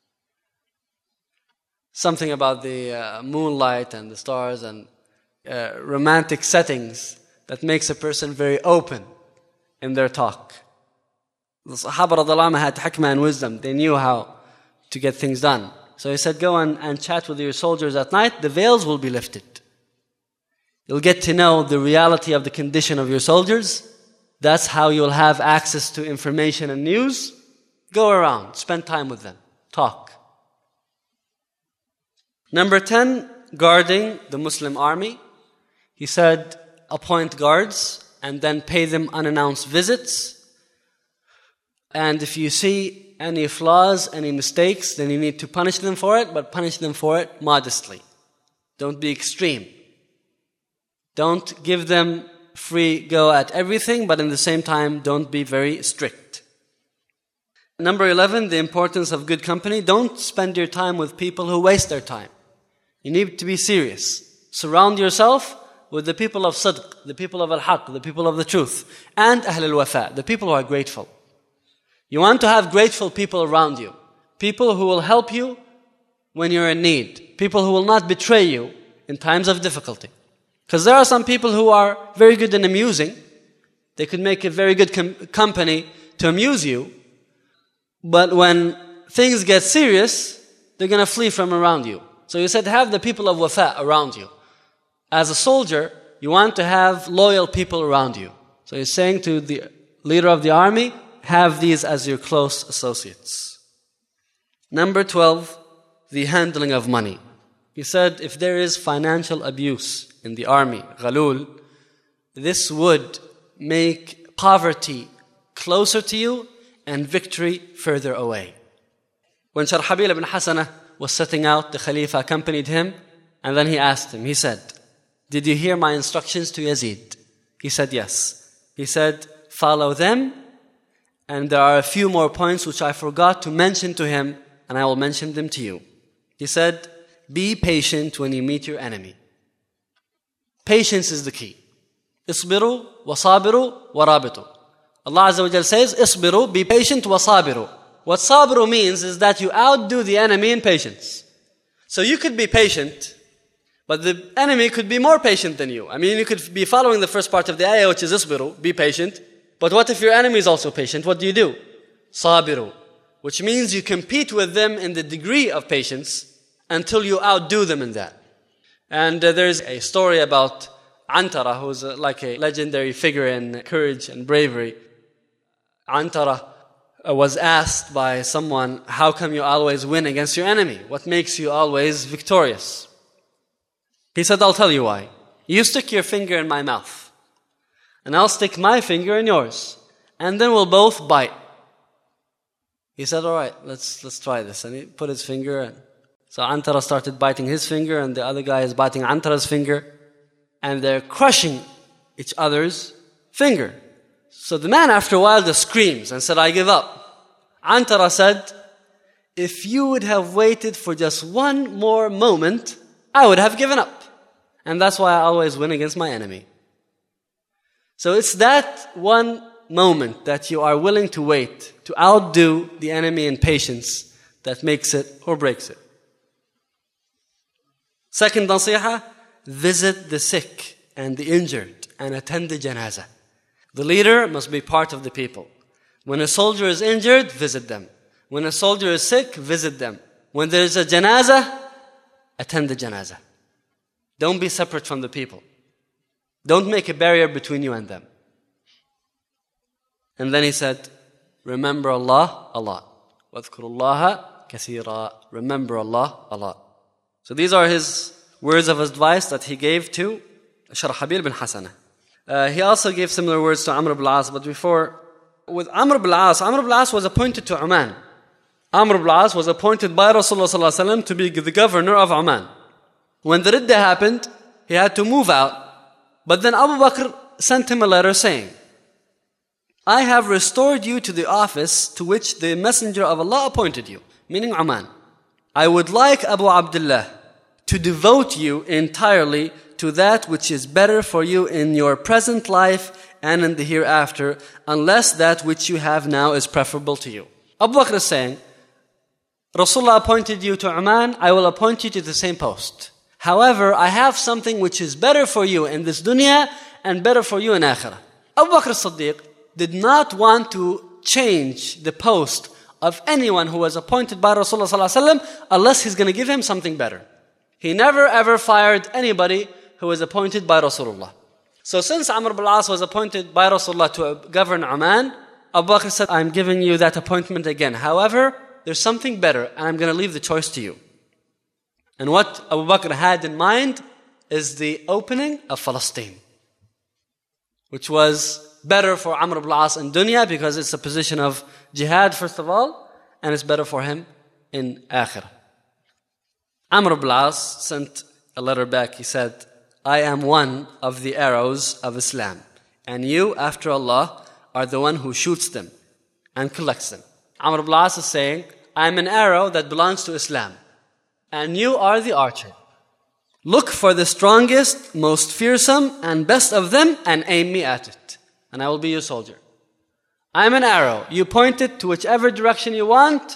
Something about the moonlight and the stars and romantic settings that makes a person very open in their talk. The Sahaba radhiallahu anhum had hikmah and wisdom. They knew how to get things done. So he said, go and chat with your soldiers at night. The veils will be lifted. You'll get to know the reality of the condition of your soldiers. That's how you'll have access to information and news. Go around, spend time with them, talk. Number 10, guarding the Muslim army. He said, appoint guards and then pay them unannounced visits. And if you see any flaws, any mistakes, then you need to punish them for it, but punish them for it modestly. Don't be extreme. Don't give them free go at everything, but in the same time, don't be very strict. Number 11, the importance of good company. Don't spend your time with people who waste their time. You need to be serious. Surround yourself with the people of sidq, the people of al-haq, the people of the truth, and ahl al-wafa, the people who are grateful. You want to have grateful people around you. People who will help you when you're in need. People who will not betray you in times of difficulty. Because there are some people who are very good in amusing. They could make a very good company to amuse you. But when things get serious, they're going to flee from around you. So you said have the people of wafa around you. As a soldier, you want to have loyal people around you. So you're saying to the leader of the army, have these as your close associates. Number 12, the handling of money. He said if there is financial abuse in the army, ghalul, this would make poverty closer to you and victory further away. When Sharhabil ibn Hasanah was setting out, the Khalifa accompanied him, and then he asked him, he said, did you hear my instructions to Yazid? He said, yes. He said, follow them, and there are a few more points which I forgot to mention to him, and I will mention them to you. He said, be patient when you meet your enemy. Patience is the key. Isbiru wa sabiru wa rabitu. Allah Azza wa Jal says, Isbiru, be patient, wa sabiru. What sabiru means is that you outdo the enemy in patience. So you could be patient, but the enemy could be more patient than you. I mean, you could be following the first part of the ayah, which is Isbiru, be patient. But what if your enemy is also patient? What do? Sabiru. Which means you compete with them in the degree of patience until you outdo them in that. And there's a story about Antara, who's like a legendary figure in courage and bravery. Antara was asked by someone, how come you always win against your enemy? What makes you always victorious? He said, I'll tell you why. You stick your finger in my mouth, and I'll stick my finger in yours, and then we'll both bite. He said, all right, let's try this. And he put his finger, and so Antara started biting his finger, and the other guy is biting Antara's finger, and they're crushing each other's finger. So the man after a while just screams and said, I give up. Antara said, if you would have waited for just one more moment, I would have given up. And that's why I always win against my enemy. So it's that one moment that you are willing to wait, to outdo the enemy in patience, that makes it or breaks it. Second nasiha, visit the sick and the injured and attend the janazah. The leader must be part of the people. When a soldier is injured, visit them. When a soldier is sick, visit them. When there is a janazah, attend the janazah. Don't be separate from the people. Don't make a barrier between you and them. And then he said, remember Allah a lot. وَاذْكُرُ اللَّهَ كَثِيرًا. Remember Allah a lot. So these are his words of advice that he gave to Sharhabil bin Hasana. He also gave similar words to Amr ibn al-As, but before, with Amr ibn al-As was appointed to Oman. Amr ibn al-As was appointed by Rasulullah to be the governor of Oman. When the Ridda happened, he had to move out. But then Abu Bakr sent him a letter saying, I have restored you to the office to which the Messenger of Allah appointed you, meaning Oman. I would like Abu Abdullah to devote you entirely to that which is better for you in your present life and in the hereafter, unless that which you have now is preferable to you. Abu Bakr is saying, Rasulullah appointed you to Oman, I will appoint you to the same post. However, I have something which is better for you in this dunya and better for you in akhirah. Abu Bakr as-Siddiq did not want to change the post of anyone who was appointed by Rasulullah unless he's going to give him something better. He never ever fired anybody who was appointed by Rasulullah. So since Amr ibn al-As was appointed by Rasulullah to govern Oman, Abu Bakr said, I'm giving you that appointment again. However, there's something better, and I'm going to leave the choice to you. And what Abu Bakr had in mind is the opening of Palestine, which was better for Amr ibn al-As in dunya because it's a position of jihad first of all, and it's better for him in akhirah. Amr ibn al-As sent a letter back. He said, I am one of the arrows of Islam, and you, after Allah, are the one who shoots them and collects them. Amr ibn al-As is saying, I am an arrow that belongs to Islam, and you are the archer. Look for the strongest, most fearsome, and best of them, and aim me at it, and I will be your soldier. I am an arrow. You point it to whichever direction you want,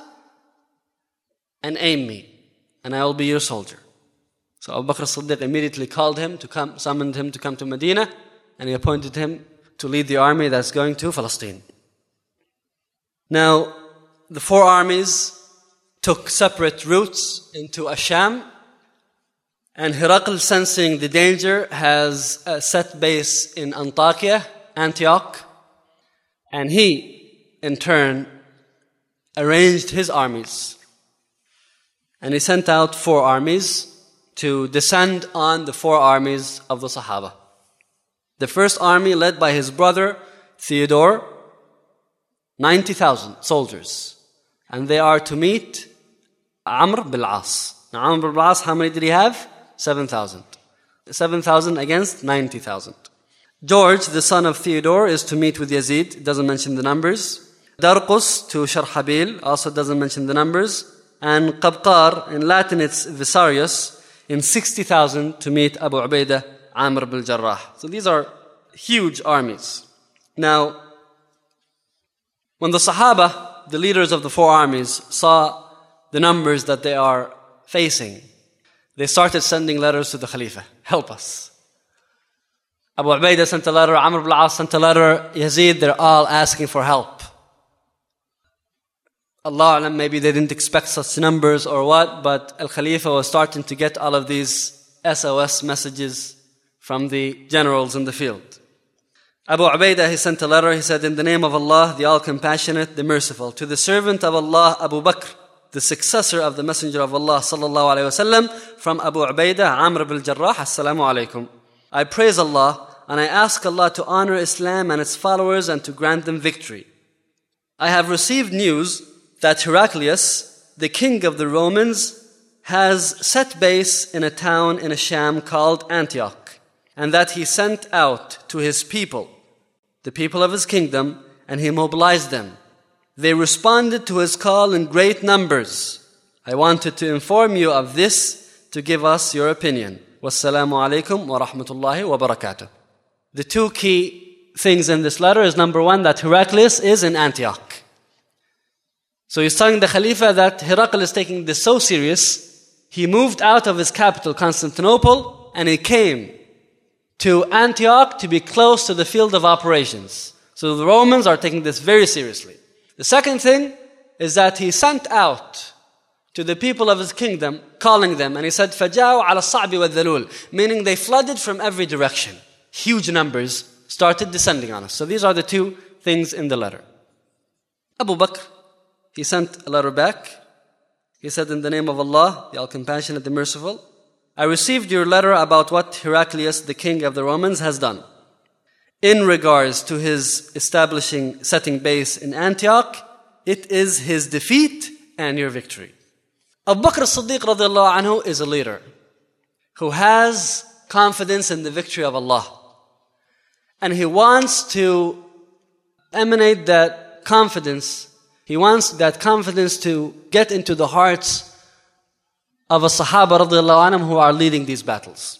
and aim me, and I will be your soldier. So Abu Bakr as-Siddiq immediately called him to come, summoned him to come to Medina, and he appointed him to lead the army that's going to Palestine. Now, the four armies took separate routes into Asham, and Herakl, sensing the danger, has a set base in Antioch, and he, in turn, arranged his armies. And he sent out four armies to descend on the four armies of the Sahaba. The first army, led by his brother Theodore, 90,000 soldiers. And they are to meet Amr ibn al-As. Now Amr ibn al-As, how many did he have? 7,000. 7,000 against 90,000. George, the son of Theodore, is to meet with Yazid. It doesn't mention the numbers. Darqus to Sharhabil, also doesn't mention the numbers. And Qabqar, in Latin it's Visarius, in 60,000 to meet Abu Ubaidah, Amr ibn al-Jarrah. So these are huge armies. Now, when the Sahaba, the leaders of the four armies, saw the numbers that they are facing, they started sending letters to the Khalifa. Help us. Abu Ubaidah sent a letter, Amr ibn al-As sent a letter, Yazid, they're all asking for help. Allah Alam, maybe they didn't expect such numbers or what, but Al-Khalifa was starting to get all of these SOS messages from the generals in the field. Abu Ubaidah, he sent a letter, he said, in the name of Allah, the All-Compassionate, the Merciful, to the servant of Allah, Abu Bakr, the successor of the Messenger of Allah, sallallahu alayhi wasallam, from Abu Ubaidah, Amr ibn al-Jarrah, assalamu alaykum. I praise Allah, and I ask Allah to honor Islam and its followers and to grant them victory. I have received news that Heraclius, the king of the Romans, has set base in a town in Sham called Antioch, and that he sent out to his people, the people of his kingdom, and he mobilized them. They responded to his call in great numbers. I wanted to inform you of this to give us your opinion. Wassalamu alaikum wa rahmatullahi wa barakatuh. The two key things in this letter is, number one, that Heraclius is in Antioch. So he's telling the Khalifa that Heraclius is taking this so serious, he moved out of his capital, Constantinople, and he came to Antioch to be close to the field of operations. So the Romans are taking this very seriously. The second thing is that he sent out to the people of his kingdom, calling them, and he said, فَجَاءُوا عَلَى الصَّعْبِ وَالذَّلُولِ, meaning they flooded from every direction. Huge numbers started descending on us. So these are the two things in the letter. Abu Bakr, he sent a letter back. He said, in the name of Allah, the All-Compassionate, the Merciful, I received your letter about what Heraclius, the king of the Romans, has done in regards to his setting base in Antioch. It is his defeat and your victory. Abu Bakr as-Siddiq radiallahu anhu is a leader who has confidence in the victory of Allah. And he wants to emanate that confidence. He wants that confidence to get into the hearts of a Sahaba radiallahu anhum who are leading these battles.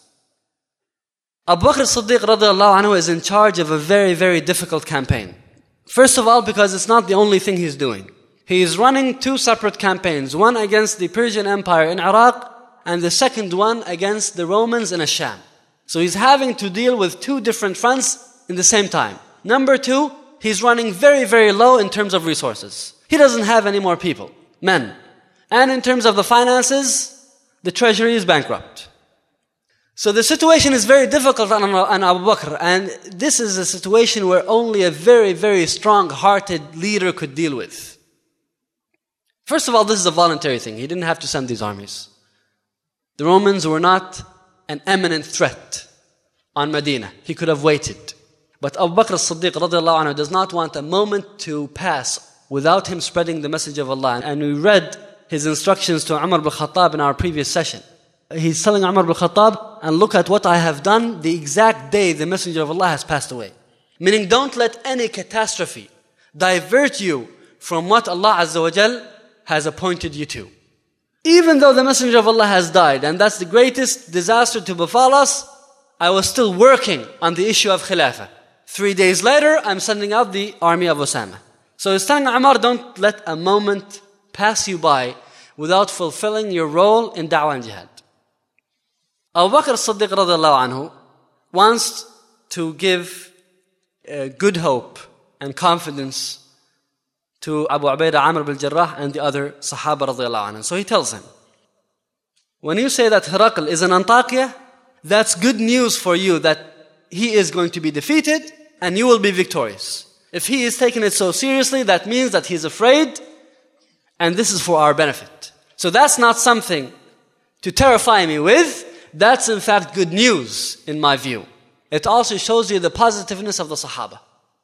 Abu Bakr as-Siddiq radiallahu anhu is in charge of a very, very difficult campaign. First of all, because it's not the only thing he's doing. He is running two separate campaigns, one against the Persian Empire in Iraq, and the second one against the Romans in Asham. So he's having to deal with two different fronts in the same time. Number two, he's running very, very low in terms of resources. He doesn't have any more people, men. And in terms of the finances, the treasury is bankrupt. So the situation is very difficult on Abu Bakr, and this is a situation where only a very, very strong-hearted leader could deal with. First of all, this is a voluntary thing. He didn't have to send these armies. The Romans were not an imminent threat on Medina. He could have waited. But Abu Bakr as-Siddiq radiallahu anhu does not want a moment to pass without him spreading the message of Allah. And we read his instructions to Umar ibn Khattab in our previous session. He's telling Umar ibn Khattab, and look at what I have done the exact day the Messenger of Allah has passed away. Meaning, don't let any catastrophe divert you from what Allah Azza wa Jal has appointed you to. Even though the Messenger of Allah has died, and that's the greatest disaster to befall us, I was still working on the issue of Khilafah. 3 days later, I'm sending out the army of Osama. So he's telling Umar, don't let a moment pass you by without fulfilling your role in da'wah and jihad. Abu Bakr as-Siddiq radiallahu anhu wants to give good hope and confidence to Abu Ubaidah Amr bin Jarrah and the other Sahaba radiallahu anhu. So he tells him, when you say that Heracl is in Antakya, that's good news for you that he is going to be defeated and you will be victorious. If he is taking it so seriously, that means that he's afraid, and this is for our benefit. So that's not something to terrify me with. That's in fact good news in my view. It also shows you the positiveness of the Sahaba.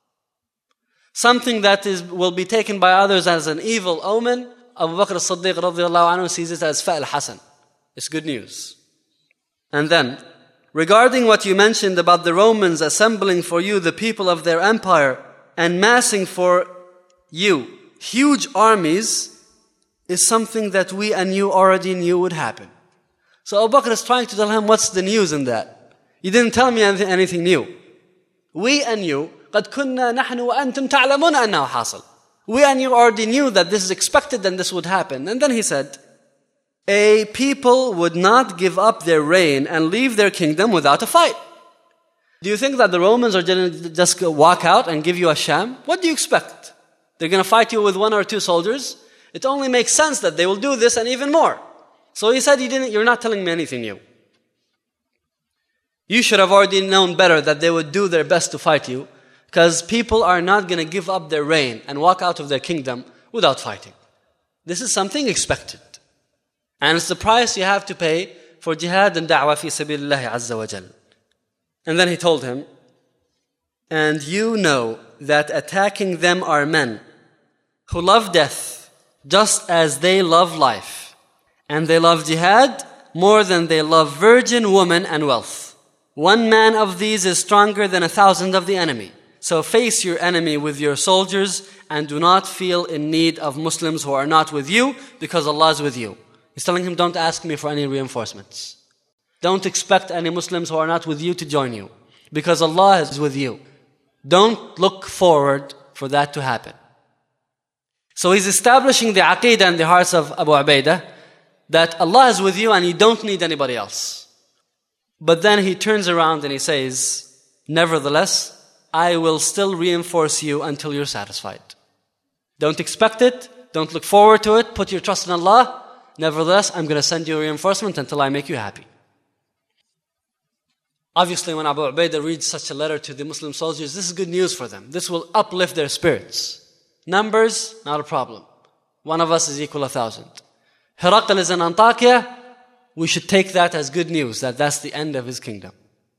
Something that will be taken by others as an evil omen, Abu Bakr as-Siddiq radiallahu anhu sees it as fa'al hasan. It's good news. And then, regarding what you mentioned about the Romans assembling for you the people of their empire and massing for you huge armies, is something that we and you already knew would happen. So Abu Bakr is trying to tell him, what's the news in that? You didn't tell me anything new. We and you, قَدْ كُنَّا نَحْنُ وَأَنْتُمْ تَعْلَمُونَ أَنَّهُ حَاصِلٌ. We and you already knew that this is expected and this would happen. And then he said, a people would not give up their reign and leave their kingdom without a fight. Do you think that the Romans are going to just walk out and give you a sham? What do you expect? They're going to fight you with 1 or 2 soldiers? It only makes sense that they will do this and even more. So he said, you're not telling me anything new. You should have already known better that they would do their best to fight you, because people are not going to give up their reign and walk out of their kingdom without fighting. This is something expected. And it's the price you have to pay for jihad and da'wah fi sabilillahi azza wa jal. And then he told him, and you know that attacking them are men who love death just as they love life, and they love jihad more than they love virgin women and wealth. One man of these is stronger than 1,000 of the enemy. So face your enemy with your soldiers and do not feel in need of Muslims who are not with you, because Allah is with you. He's telling him, don't ask me for any reinforcements. Don't expect any Muslims who are not with you to join you, because Allah is with you. Don't look forward for that to happen. So he's establishing the aqeedah in the hearts of Abu Ubaidah that Allah is with you and you don't need anybody else. But then he turns around and he says, nevertheless, I will still reinforce you until you're satisfied. Don't expect it. Don't look forward to it. Put your trust in Allah. Nevertheless, I'm going to send you a reinforcement until I make you happy. Obviously, when Abu Ubaidah reads such a letter to the Muslim soldiers, this is good news for them. This will uplift their spirits. Numbers, not a problem. One of us is equal 1,000. Herakl is in Antakya. We should take that as good news, that that's the end of his kingdom.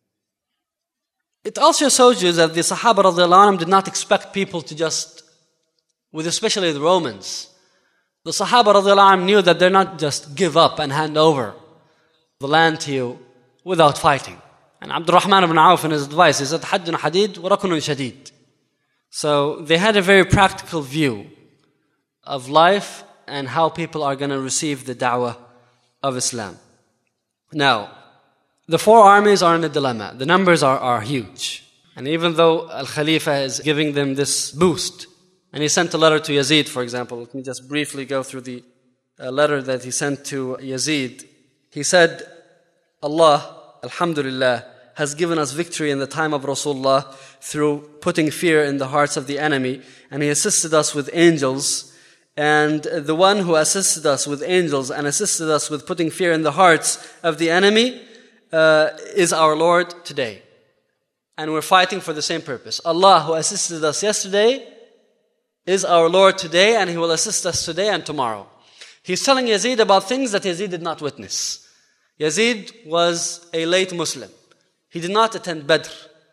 It also shows you that the Sahaba radiallahu anhum did not expect people to just, with especially the Romans. The Sahaba radiallahu anhum knew that they're not just give up and hand over the land to you without fighting. And Abdul Rahman ibn Auf in his advice, he said, Haddun hadid wa rakunun shadid. So they had a very practical view of life and how people are going to receive the da'wah of Islam. Now, the four armies are in a dilemma. The numbers are huge. And even though Al-Khalifa is giving them this boost, and he sent a letter to Yazid, for example. Let me just briefly go through the letter that he sent to Yazid. He said, Allah, Alhamdulillah, has given us victory in the time of Rasulullah through putting fear in the hearts of the enemy, and He assisted us with angels. And the one who assisted us with angels and assisted us with putting fear in the hearts of the enemy is our Lord today. And we're fighting for the same purpose. Allah, who assisted us yesterday, is our Lord today, and He will assist us today and tomorrow. He's telling Yazid about things that Yazid did not witness. Yazid was a late Muslim. He did not attend Badr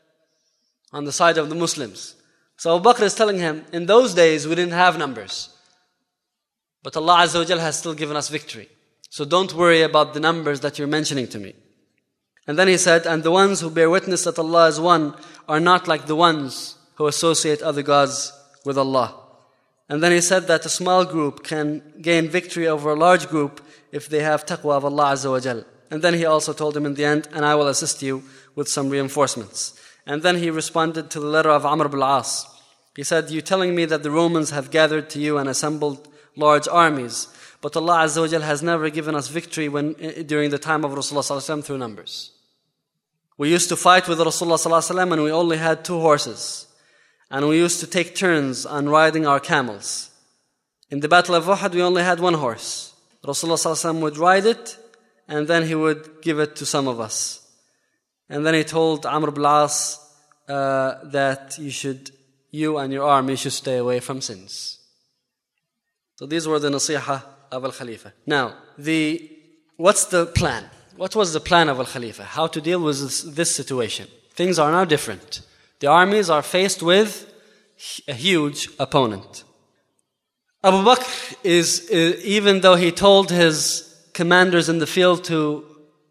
on the side of the Muslims. So Abu Bakr is telling him, in those days we didn't have numbers. But Allah Azza wa Jal has still given us victory. So don't worry about the numbers that you're mentioning to me. And then he said, and the ones who bear witness that Allah is one are not like the ones who associate other gods with Allah. And then he said that a small group can gain victory over a large group if they have taqwa of Allah Azza wa Jal. And then he also told him in the end, and I will assist you with some reinforcements. And then he responded to the letter of Amr ibn al-As. He said, you telling me that the Romans have gathered to you and assembled large armies, but Allah Azza wa Jal has never given us victory during the time of Rasulullah sallallahu alaihi wasallam through numbers. We used to fight with Rasulullah sallallahu alaihi wasallam and we only had 2 horses. And we used to take turns on riding our camels. In the Battle of Uhud, we only had 1 horse. Rasulullah sallallahu alaihi wasallam would ride it, and then he would give it to some of us. And then he told Amr ibn al-As that you and your army should stay away from sins. So these were the nasiha of Al-Khalifa. Now, what's the plan? What was the plan of Al-Khalifa? How to deal with this situation? Things are now different. The armies are faced with a huge opponent. Abu Bakr even though he told his commanders in the field to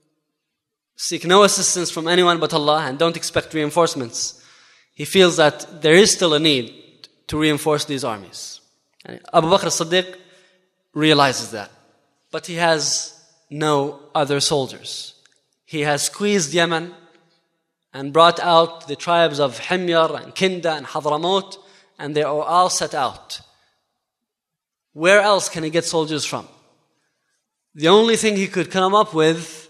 seek no assistance from anyone but Allah and don't expect reinforcements, he feels that there is still a need to reinforce these armies. And Abu Bakr as-Siddiq realizes that. But he has no other soldiers. He has squeezed Yemen and brought out the tribes of Himyar and Kinda and Hadramaut, and they are all set out. Where else can he get soldiers from? The only thing he could come up with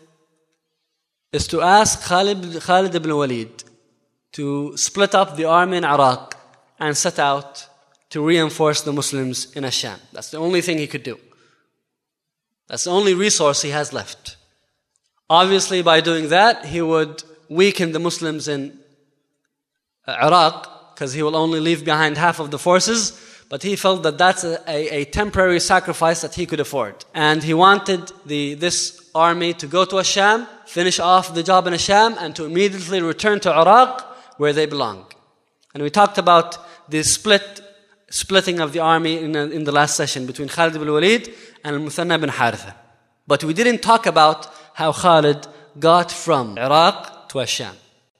is to ask Khalid ibn Walid to split up the army in Iraq and set out to reinforce the Muslims in Asham. That's the only thing he could do. That's the only resource he has left. Obviously, by doing that, he would weaken the Muslims in Iraq, because he will only leave behind half of the forces, but he felt that that's a temporary sacrifice that he could afford. And he wanted this army to go to Asham, finish off the job in Asham, and to immediately return to Iraq, where they belong. And we talked about the split splitting of the army in the last session between Khalid ibn Walid and Al-Muthanna ibn Haritha. But we didn't talk about how Khalid got from Iraq to Asham.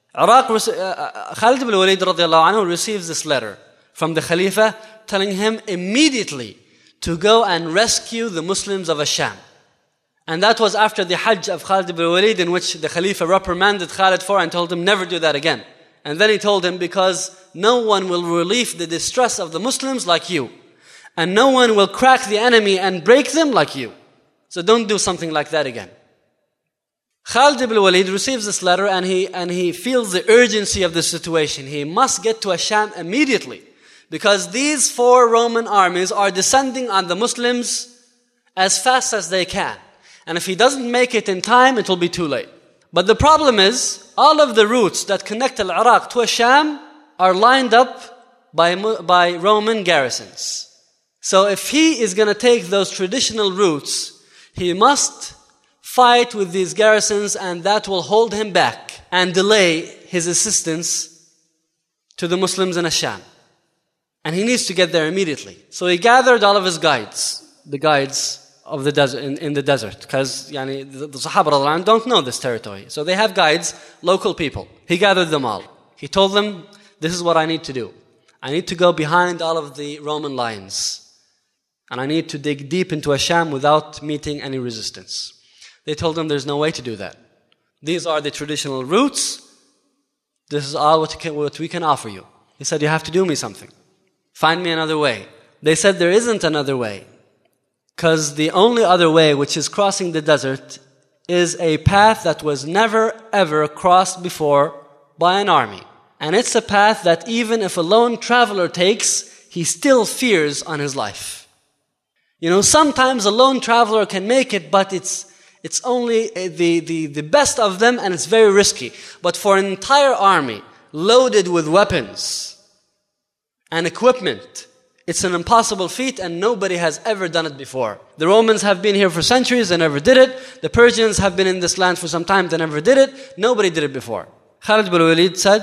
Khalid ibn Walid radiallahu anhu receives this letter from the Khalifa telling him immediately to go and rescue the Muslims of Asham. And that was after the Hajj of Khalid ibn Walid, in which the Khalifa reprimanded Khalid for and told him never do that again. And then he told him, because no one will relieve the distress of the Muslims like you. And no one will crack the enemy and break them like you. So don't do something like that again. Khalid ibn Walid receives this letter and he feels the urgency of the situation. He must get to Asham immediately, because these 4 Roman armies are descending on the Muslims as fast as they can. And if he doesn't make it in time, it will be too late. But the problem is, all of the routes that connect Iraq to Asham are lined up by Roman garrisons. So if he is going to take those traditional routes, he must fight with these garrisons, and that will hold him back and delay his assistance to the Muslims in Asham. And he needs to get there immediately. So he gathered all of his guides, the guides of the desert, in the desert, because the Sahaba don't know this territory. So they have guides, local people. He gathered them all. He told them, this is what I need to do. I need to go behind all of the Roman lines. And I need to dig deep into Asham without meeting any resistance. They told him there's no way to do that. These are the traditional routes. This is all what we can offer you. He said, you have to do me something. Find me another way. They said there isn't another way. Because the only other way, which is crossing the desert, is a path that was never ever crossed before by an army. And it's a path that even if a lone traveler takes, he still fears on his life. Sometimes a lone traveler can make it, but it's only the best of them, and it's very risky. But for an entire army loaded with weapons and equipment, it's an impossible feat, and nobody has ever done it before. The Romans have been here for centuries, they never did it. The Persians have been in this land for some time, they never did it. Nobody did it before. Khalid ibn Walid said,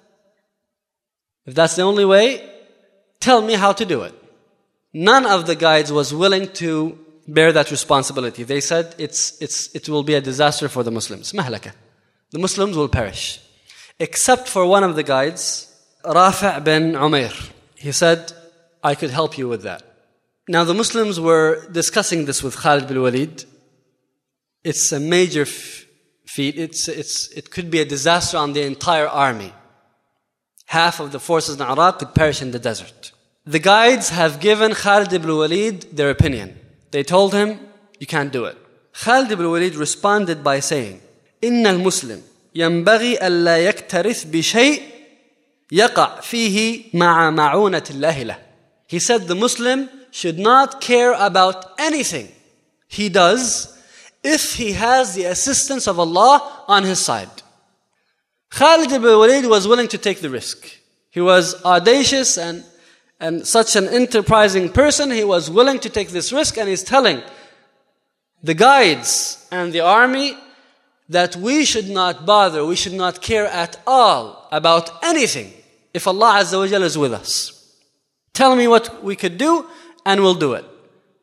if that's the only way, tell me how to do it. None of the guides was willing to bear that responsibility. They said it will be a disaster for the Muslims. Mahlaka. The Muslims will perish. Except for one of the guides, Rafi' bin Umair. He said, I could help you with that. Now the Muslims were discussing this with Khalid bin Walid. It's a major feat. It could be a disaster on the entire army. Half of the forces in Iraq could perish in the desert. The guides have given Khalid ibn Walid their opinion. They told him, you can't do it. Khalid ibn Walid responded by saying, إن المسلم ينبغي ألا يكترث بشيء يقع فيه مع معونة الله له. He said the Muslim should not care about anything he does if he has the assistance of Allah on his side. Khalid ibn Walid was willing to take the risk. He was audacious and such an enterprising person. He was willing to take this risk, and he's telling the guides and the army that we should not bother, we should not care at all about anything if Allah Azza wa Jalla is with us. Tell me what we could do and we'll do it.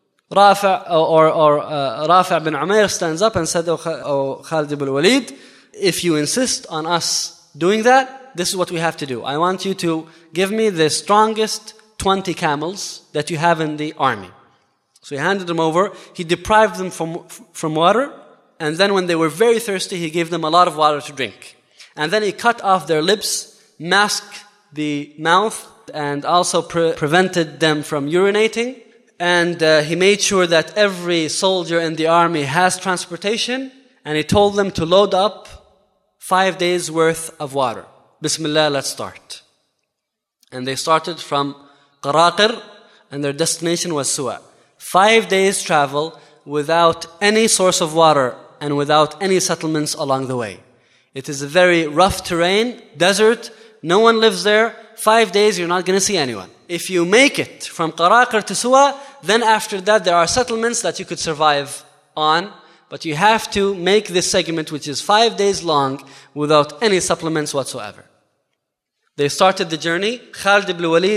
Rafi' bin Umair stands up and said, O Khalid ibn Walid, if you insist on us doing that, this is what we have to do. I want you to give me the strongest 20 camels that you have in the army. So he handed them over. He deprived them from water. And then when they were very thirsty, he gave them a lot of water to drink. And then he cut off their lips, masked the mouth, and also prevented them from urinating. And he made sure that every soldier in the army has transportation. And he told them to load up 5 days worth of water. Bismillah, let's start. And they started from Qaraqir, and their destination was Suwa. 5 days travel without any source of water and without any settlements along the way. It is a very rough terrain, desert, no one lives there. 5 days you're not going to see anyone. If you make it from Qaraqir to Suwa, then after that there are settlements that you could survive on, but you have to make this segment, which is 5 days long, without any supplements whatsoever. They started the journey. Khalid ibn Walid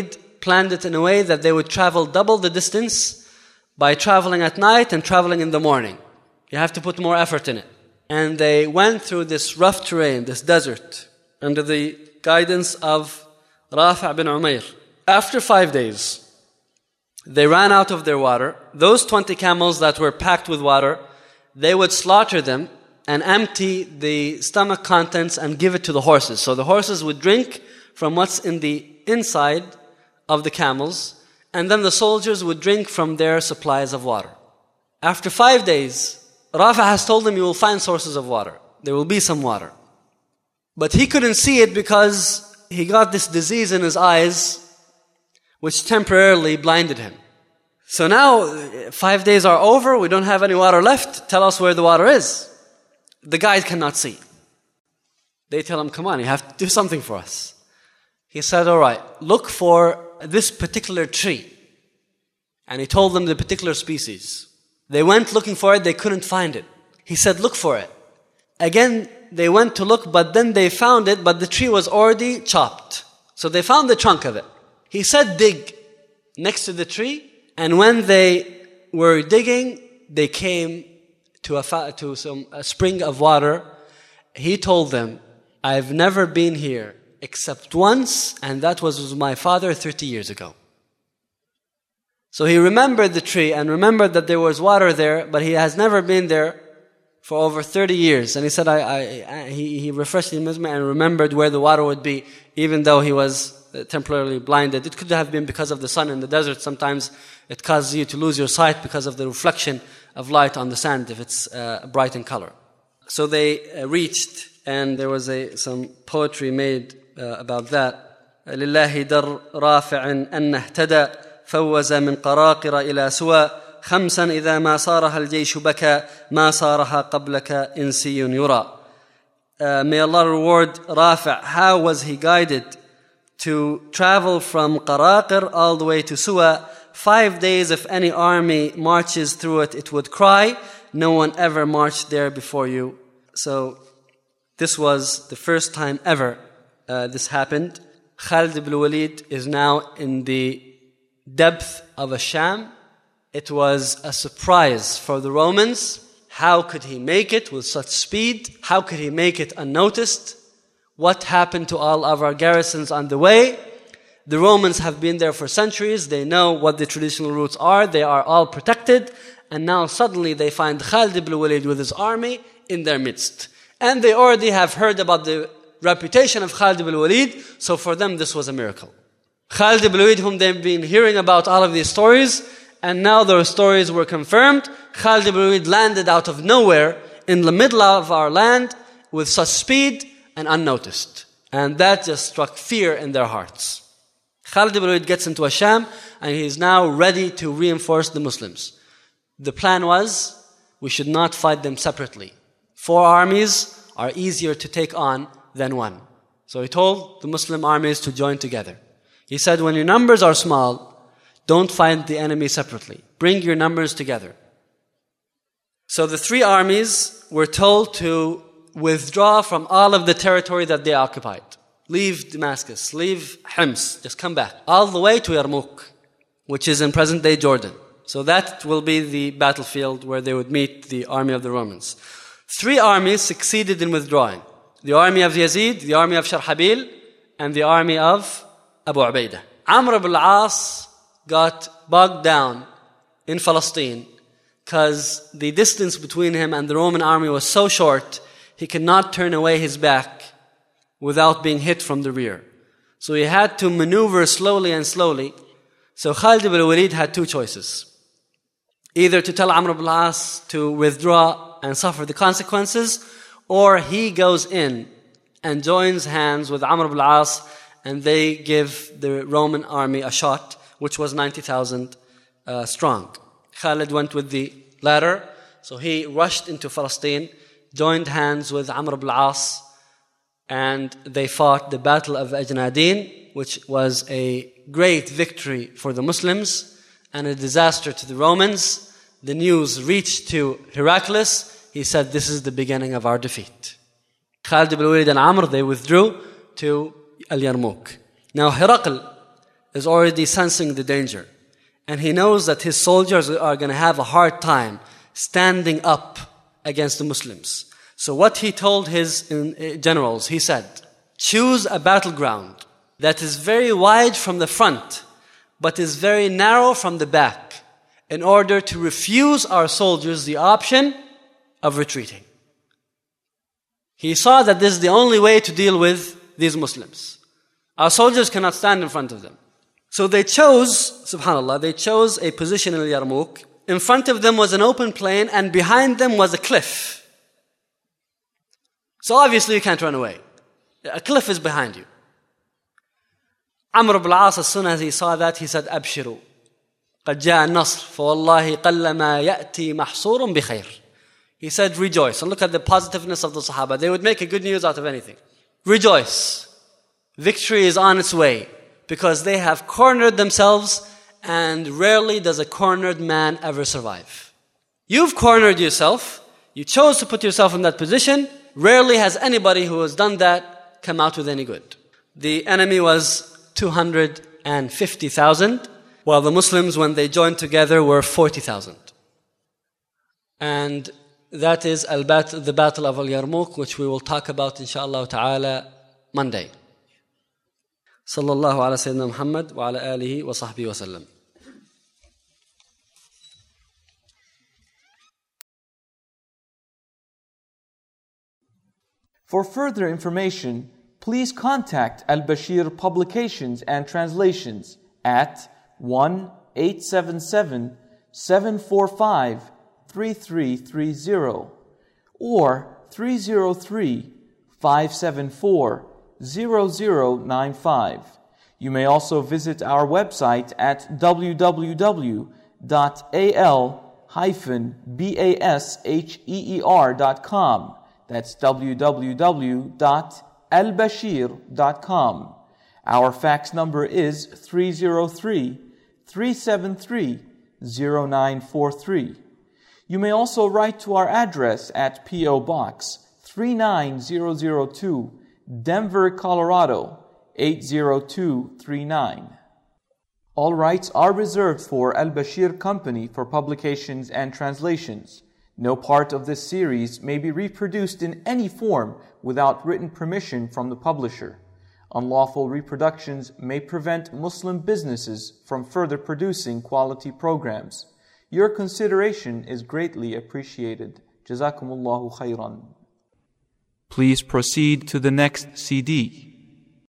planned it in a way that they would travel double the distance by traveling at night and traveling in the morning. You have to put more effort in it. And they went through this rough terrain, this desert, under the guidance of Rafi' bin Umayr. After 5 days, they ran out of their water. Those 20 camels that were packed with water, they would slaughter them and empty the stomach contents and give it to the horses. So the horses would drink from what's in the inside of the camels, and then the soldiers would drink from their supplies of water. After 5 days, Rafi' has told them, you will find sources of water. There will be some water. But he couldn't see it because he got this disease in his eyes which temporarily blinded him. So now 5 days are over, we don't have any water left, tell us where the water is. The guide cannot see. They tell him, come on, you have to do something for us. He said, all right, look for this particular tree. And he told them the particular species. They went looking for it, they couldn't find it. He said, look for it. Again, they went to look, but then they found it, but the tree was already chopped. So they found the trunk of it. He said, dig next to the tree. And when they were digging, they came to a spring of water. He told them, I've never been here except once, and that was with my father 30 years ago. So he remembered the tree and remembered that there was water there, but he has never been there for over 30 years. And he said, he refreshed his memory and remembered where the water would be, even though he was temporarily blinded. It could have been because of the sun in the desert. Sometimes it causes you to lose your sight because of the reflection of light on the sand if it's bright in color. So they reached, and there was some poetry made about that. لله در رافع أن اهتدى فوز من قراقر إلى سوى خمسا إذا ما صارها الجيش بكى ما صارها قبلك إنسي يرى. May Allah reward Rafi'. How was he guided to travel from Qaraqir all the way to Suwa? 5 days, if any army marches through it, it would cry. No one ever marched there before you. So this was the first time ever this happened. Khalid ibn Walid is now in the depth of Sham. It was a surprise for the Romans. How could he make it with such speed? How could he make it unnoticed? What happened to all of our garrisons on the way? The Romans have been there for centuries. They know what the traditional routes are. They are all protected. And now suddenly they find Khalid ibn Walid with his army in their midst. And they already have heard about the reputation of Khalid ibn Walid. So for them this was a miracle. Khalid ibn Walid, whom they've been hearing about all of these stories, and now those stories were confirmed. Khalid ibn Walid landed out of nowhere in the middle of our land with such speed and unnoticed. And that just struck fear in their hearts. Khalid ibn Walid gets into Sham and he is now ready to reinforce the Muslims. The plan was, we should not fight them separately. 4 armies are easier to take on than one. So he told the Muslim armies to join together. He said, when your numbers are small, don't fight the enemy separately. Bring your numbers together. So the 3 armies were told to withdraw from all of the territory that they occupied. Leave Damascus, leave Hims, just come back. All the way to Yarmouk, which is in present-day Jordan. So that will be the battlefield where they would meet the army of the Romans. 3 armies succeeded in withdrawing. The army of Yazid, the army of Sharhabil, and the army of Abu Ubaidah. Amr ibn al-As got bogged down in Palestine because the distance between him and the Roman army was so short, he could not turn away his back without being hit from the rear. So he had to maneuver slowly and slowly. So Khalid ibn Walid had 2 choices. Either to tell Amr ibn al-As to withdraw and suffer the consequences, or he goes in and joins hands with Amr ibn al-As and they give the Roman army a shot, which was 90,000 strong. Khalid went with the latter, so he rushed into Palestine, joined hands with Amr ibn al-As, and they fought the Battle of Ajnadin, which was a great victory for the Muslims and a disaster to the Romans. The news reached to Heraclius. He said, this is the beginning of our defeat. Khalid ibn Walid and Amr, they withdrew to Al-Yarmouk. Now Herakl, is already sensing the danger. And he knows that his soldiers are going to have a hard time standing up against the Muslims. So what he told his generals, he said, choose a battleground that is very wide from the front, but is very narrow from the back, in order to refuse our soldiers the option of retreating. He saw that this is the only way to deal with these Muslims. Our soldiers cannot stand in front of them. So they chose, subhanAllah, they chose a position in Yarmouk. In front of them was an open plain, and behind them was a cliff. So obviously you can't run away. A cliff is behind you. Amr ibn al-As, as soon as he saw that, he said, أبشروا قد جاء النصر فوالله قل ما يأتي محصور بخير. He said, rejoice. And look at the positiveness of the Sahaba. They would make a good news out of anything. Rejoice. Victory is on its way, because they have cornered themselves, and rarely does a cornered man ever survive. You've cornered yourself. You chose to put yourself in that position. Rarely has anybody who has done that come out with any good. The enemy was 250,000, while the Muslims, when they joined together, were 40,000. And that is the Battle of Al-Yarmouk, which we will talk about, inshaAllah ta'ala, Monday. Sallallahu ala Sayyidina Muhammad wa ala alihi wa sahbihi wa sallam. For further information, please contact Al-Bashir Publications and Translations at 1-877-745-3330 or 303-574-0095. You may also visit our website at www.al-basheer.com. That's www.albashir.com. Our fax number is 303-373-0943. You may also write to our address at P.O. Box 39002, Denver, Colorado 80239. All rights are reserved for Al-Bashir Company for publications and translations. No part of this series may be reproduced in any form without written permission from the publisher. Unlawful reproductions may prevent Muslim businesses from further producing quality programs. Your consideration is greatly appreciated. Jazakumullahu khairan. Please proceed to the next CD.